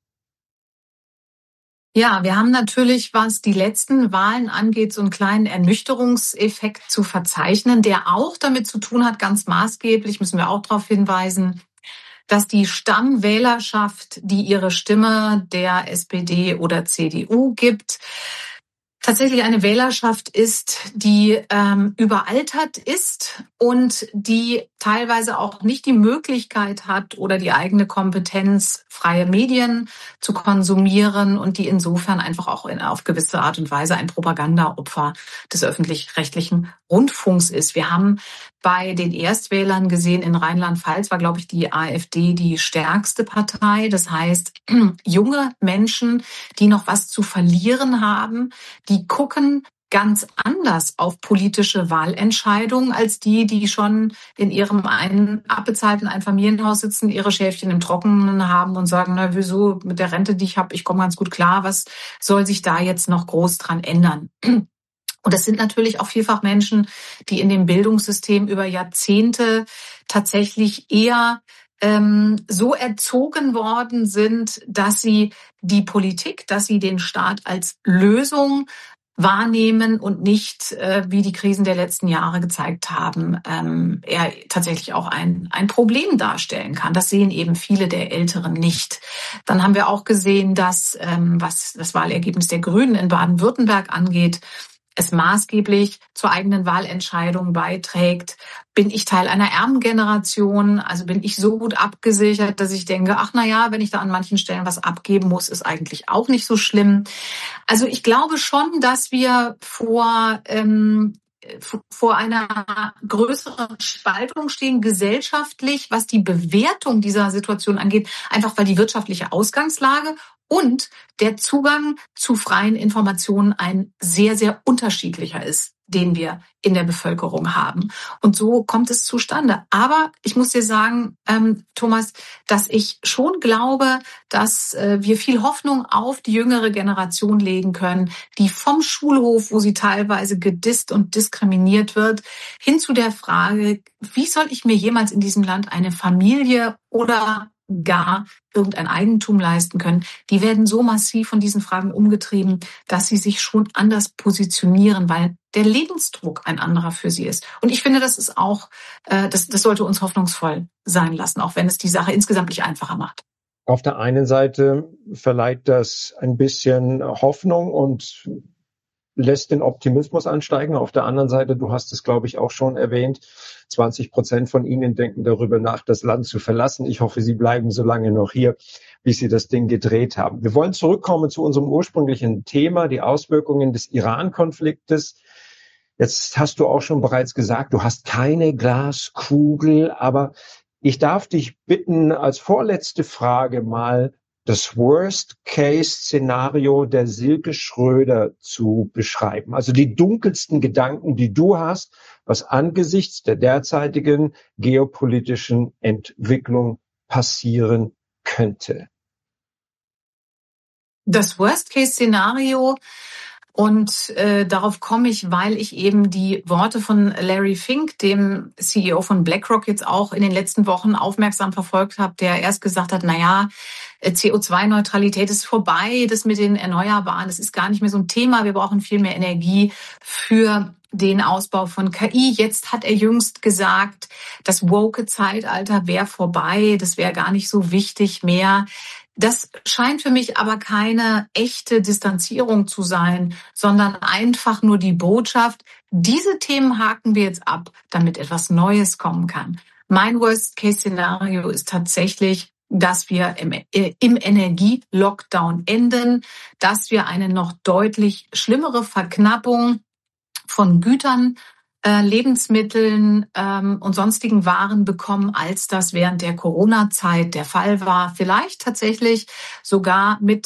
Speaker 5: Ja, wir haben natürlich, was die letzten Wahlen angeht, so einen kleinen Ernüchterungseffekt zu verzeichnen, der auch damit zu tun hat, ganz maßgeblich, müssen wir auch darauf hinweisen, dass die Stammwählerschaft, die ihre Stimme der S P D oder C D U gibt, tatsächlich eine Wählerschaft ist, die ähm, überaltert ist und die teilweise auch nicht die Möglichkeit hat oder die eigene Kompetenz, freie Medien zu konsumieren und die insofern einfach auch in, auf gewisse Art und Weise ein Propagandaopfer des öffentlich-rechtlichen Rundfunks ist. Wir haben bei den Erstwählern gesehen, in Rheinland-Pfalz war, glaube ich, die AfD die stärkste Partei. Das heißt, junge Menschen, die noch was zu verlieren haben, die gucken ganz anders auf politische Wahlentscheidungen als die, die schon in ihrem einen abbezahlten Einfamilienhaus sitzen, ihre Schäfchen im Trockenen haben und sagen, na wieso, mit der Rente, die ich habe, ich komme ganz gut klar, was soll sich da jetzt noch groß dran ändern? Und das sind natürlich auch vielfach Menschen, die in dem Bildungssystem über Jahrzehnte tatsächlich eher ähm, so erzogen worden sind, dass sie die Politik, dass sie den Staat als Lösung wahrnehmen und nicht, äh, wie die Krisen der letzten Jahre gezeigt haben, ähm, er tatsächlich auch ein, ein Problem darstellen kann. Das sehen eben viele der Älteren nicht. Dann haben wir auch gesehen, dass, ähm, was das Wahlergebnis der Grünen in Baden-Württemberg angeht, es maßgeblich zur eigenen Wahlentscheidung beiträgt. Bin ich Teil einer Erbengeneration? Also bin ich so gut abgesichert, dass ich denke, ach na ja, wenn ich da an manchen Stellen was abgeben muss, ist eigentlich auch nicht so schlimm. Also ich glaube schon, dass wir vor ähm, vor einer größeren Spaltung stehen, gesellschaftlich, was die Bewertung dieser Situation angeht, einfach weil die wirtschaftliche Ausgangslage und der Zugang zu freien Informationen ein sehr, sehr unterschiedlicher ist, den wir in der Bevölkerung haben. Und so kommt es zustande. Aber ich muss dir sagen, ähm, Thomas, dass ich schon glaube, dass äh, wir viel Hoffnung auf die jüngere Generation legen können, die vom Schulhof, wo sie teilweise gedisst und diskriminiert wird, hin zu der Frage, wie soll ich mir jemals in diesem Land eine Familie oder gar irgendein Eigentum leisten können, die werden so massiv von diesen Fragen umgetrieben, dass sie sich schon anders positionieren, weil der Lebensdruck ein anderer für sie ist. Und ich finde, das ist auch, äh, das, das sollte uns hoffnungsvoll sein lassen, auch wenn es die Sache insgesamt nicht einfacher macht.
Speaker 1: Auf der einen Seite verleiht das ein bisschen Hoffnung und lässt den Optimismus ansteigen. Auf der anderen Seite, du hast es, glaube ich, auch schon erwähnt, zwanzig Prozent von Ihnen denken darüber nach, das Land zu verlassen. Ich hoffe, Sie bleiben so lange noch hier, bis Sie das Ding gedreht haben. Wir wollen zurückkommen zu unserem ursprünglichen Thema, die Auswirkungen des Iran-Konfliktes. Jetzt hast du auch schon bereits gesagt, du hast keine Glaskugel, aber ich darf dich bitten, als vorletzte Frage mal das Worst-Case-Szenario der Silke Schröder zu beschreiben. Also die dunkelsten Gedanken, die du hast, was angesichts der derzeitigen geopolitischen Entwicklung passieren könnte.
Speaker 5: Das Worst-Case-Szenario, und äh, darauf komme ich, weil ich eben die Worte von Larry Fink, dem C E O von BlackRock, jetzt auch in den letzten Wochen aufmerksam verfolgt habe, der erst gesagt hat, na ja, C O zwei Neutralität ist vorbei, das mit den Erneuerbaren, das ist gar nicht mehr so ein Thema, wir brauchen viel mehr Energie für den Ausbau von K I. Jetzt hat er jüngst gesagt, das woke Zeitalter wäre vorbei, das wäre gar nicht so wichtig mehr. Das scheint für mich aber keine echte Distanzierung zu sein, sondern einfach nur die Botschaft, diese Themen haken wir jetzt ab, damit etwas Neues kommen kann. Mein Worst-Case-Szenario ist tatsächlich, dass wir im, äh, im Energie-Lockdown enden, dass wir eine noch deutlich schlimmere Verknappung von Gütern, äh, Lebensmitteln ähm, und sonstigen Waren bekommen, als das während der Corona-Zeit der Fall war. Vielleicht tatsächlich sogar mit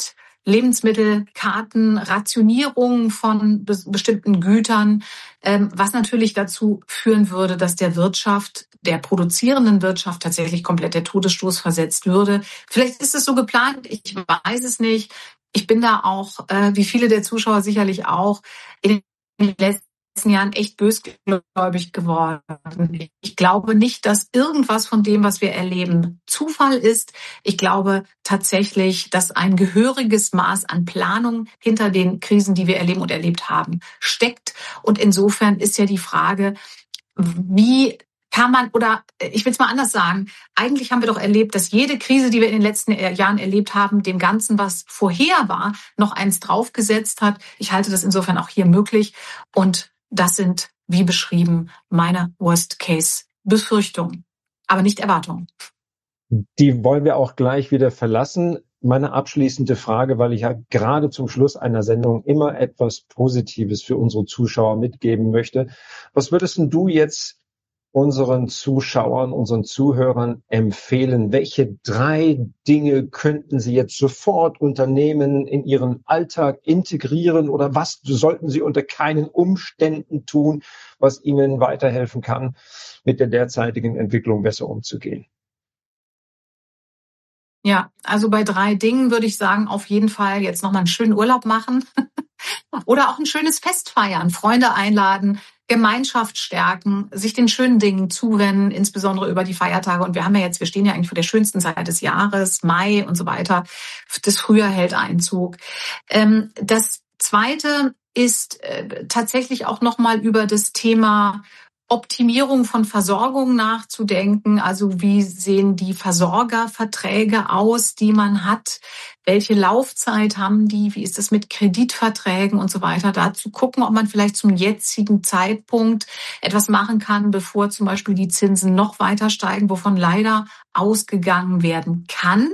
Speaker 5: Lebensmittelkarten, Rationierung von be- bestimmten Gütern, ähm, was natürlich dazu führen würde, dass der Wirtschaft, der produzierenden Wirtschaft tatsächlich komplett der Todesstoß versetzt würde. Vielleicht ist es so geplant, ich weiß es nicht. Ich bin da auch, äh, wie viele der Zuschauer sicherlich auch, in den letzten Jahren echt bösgläubig geworden. Ich glaube nicht, dass irgendwas von dem, was wir erleben, Zufall ist. Ich glaube tatsächlich, dass ein gehöriges Maß an Planung hinter den Krisen, die wir erleben und erlebt haben, steckt. Und insofern ist ja die Frage, wie kann man, oder ich will es mal anders sagen, eigentlich haben wir doch erlebt, dass jede Krise, die wir in den letzten Jahren erlebt haben, dem Ganzen, was vorher war, noch eins draufgesetzt hat. Ich halte das insofern auch hier möglich. Und das sind, wie beschrieben, meine Worst-Case-Befürchtungen, aber nicht Erwartungen.
Speaker 1: Die wollen wir auch gleich wieder verlassen. Meine abschließende Frage, weil ich ja gerade zum Schluss einer Sendung immer etwas Positives für unsere Zuschauer mitgeben möchte. Was würdest denn du jetzt unseren Zuschauern, unseren Zuhörern empfehlen? Welche drei Dinge könnten sie jetzt sofort unternehmen, in ihren Alltag integrieren, oder was sollten sie unter keinen Umständen tun, was ihnen weiterhelfen kann, mit der derzeitigen Entwicklung besser umzugehen?
Speaker 5: Ja, also bei drei Dingen würde ich sagen, auf jeden Fall jetzt nochmal einen schönen Urlaub machen oder auch ein schönes Fest feiern, Freunde einladen, Gemeinschaft stärken, sich den schönen Dingen zuwenden, insbesondere über die Feiertage. Und wir haben ja jetzt, wir stehen ja eigentlich vor der schönsten Zeit des Jahres, Mai und so weiter. Das Frühjahr hält Einzug. Ähm, das Zweite ist äh, tatsächlich auch nochmal über das Thema Optimierung von Versorgung nachzudenken. Also wie sehen die Versorgerverträge aus, die man hat? Welche Laufzeit haben die? Wie ist es mit Kreditverträgen und so weiter? Da zu gucken, ob man vielleicht zum jetzigen Zeitpunkt etwas machen kann, bevor zum Beispiel die Zinsen noch weiter steigen, wovon leider ausgegangen werden kann.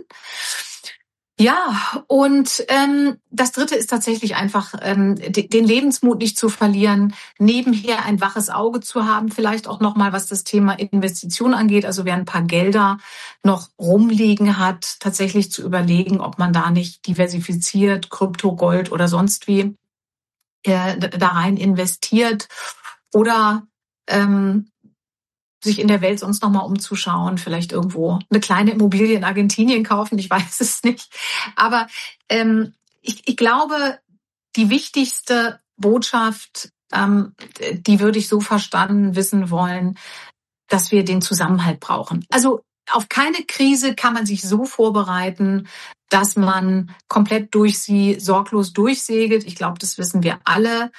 Speaker 5: Ja, und ähm, das Dritte ist tatsächlich einfach, ähm, de- den Lebensmut nicht zu verlieren, nebenher ein waches Auge zu haben, vielleicht auch nochmal, was das Thema Investition angeht, also wer ein paar Gelder noch rumliegen hat, tatsächlich zu überlegen, ob man da nicht diversifiziert, Krypto, Gold oder sonst wie äh, da rein investiert oder ähm, sich in der Welt sonst nochmal umzuschauen, vielleicht irgendwo eine kleine Immobilie in Argentinien kaufen, ich weiß es nicht. Aber ähm, ich, ich glaube, die wichtigste Botschaft, ähm, die würde ich so verstanden wissen wollen, dass wir den Zusammenhalt brauchen. Also auf keine Krise kann man sich so vorbereiten, dass man komplett durch sie sorglos durchsegelt. Ich glaube, das wissen wir alle.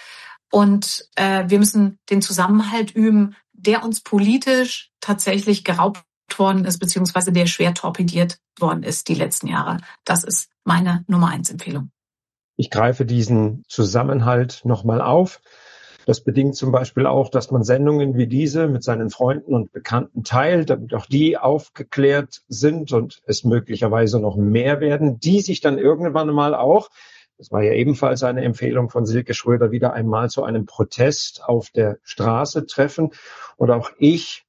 Speaker 5: Und äh, wir müssen den Zusammenhalt üben, der uns politisch tatsächlich geraubt worden ist, beziehungsweise der schwer torpediert worden ist die letzten Jahre. Das ist meine Nummer eins Empfehlung.
Speaker 1: Ich greife diesen Zusammenhalt nochmal auf. Das bedingt zum Beispiel auch, dass man Sendungen wie diese mit seinen Freunden und Bekannten teilt, damit auch die aufgeklärt sind und es möglicherweise noch mehr werden, die sich dann irgendwann mal auch, das war ja ebenfalls eine Empfehlung von Silke Schröder, wieder einmal zu einem Protest auf der Straße treffen. Und auch ich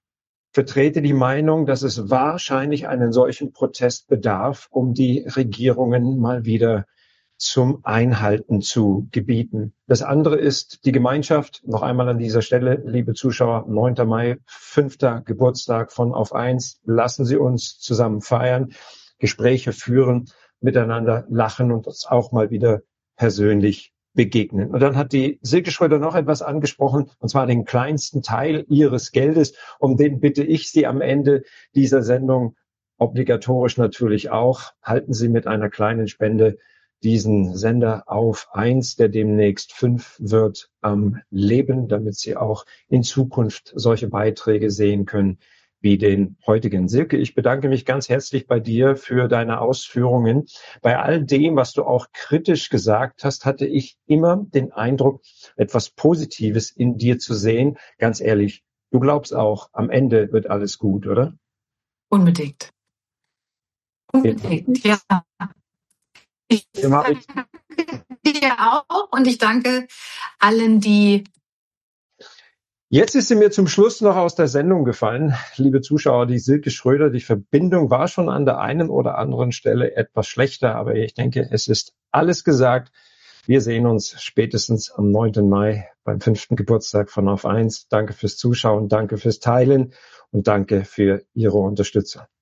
Speaker 1: vertrete die Meinung, dass es wahrscheinlich einen solchen Protest bedarf, um die Regierungen mal wieder zum Einhalten zu gebieten. Das andere ist die Gemeinschaft. Noch einmal an dieser Stelle, liebe Zuschauer, neunter Mai, fünfter Geburtstag von Auf eins. Lassen Sie uns zusammen feiern, Gespräche führen, miteinander lachen und uns auch mal wieder persönlich begegnen. Und dann hat die Silke Schröder noch etwas angesprochen, und zwar den kleinsten Teil ihres Geldes. Um den bitte ich Sie am Ende dieser Sendung, obligatorisch natürlich auch, halten Sie mit einer kleinen Spende diesen Sender Auf eins, der demnächst fünf wird, am Leben, damit Sie auch in Zukunft solche Beiträge sehen können wie den heutigen. Silke, ich bedanke mich ganz herzlich bei dir für deine Ausführungen. Bei all dem, was du auch kritisch gesagt hast, hatte ich immer den Eindruck, etwas Positives in dir zu sehen. Ganz ehrlich, du glaubst auch, am Ende wird alles gut, oder?
Speaker 5: Unbedingt. Unbedingt, ja. Ich danke dir auch und ich danke allen, die
Speaker 1: Jetzt ist sie mir zum Schluss noch aus der Sendung gefallen, liebe Zuschauer, die Silke Schröder. Die Verbindung war schon an der einen oder anderen Stelle etwas schlechter, aber ich denke, es ist alles gesagt. Wir sehen uns spätestens am neunten Mai beim fünften Geburtstag von Auf eins. Danke fürs Zuschauen, danke fürs Teilen und danke für Ihre Unterstützung.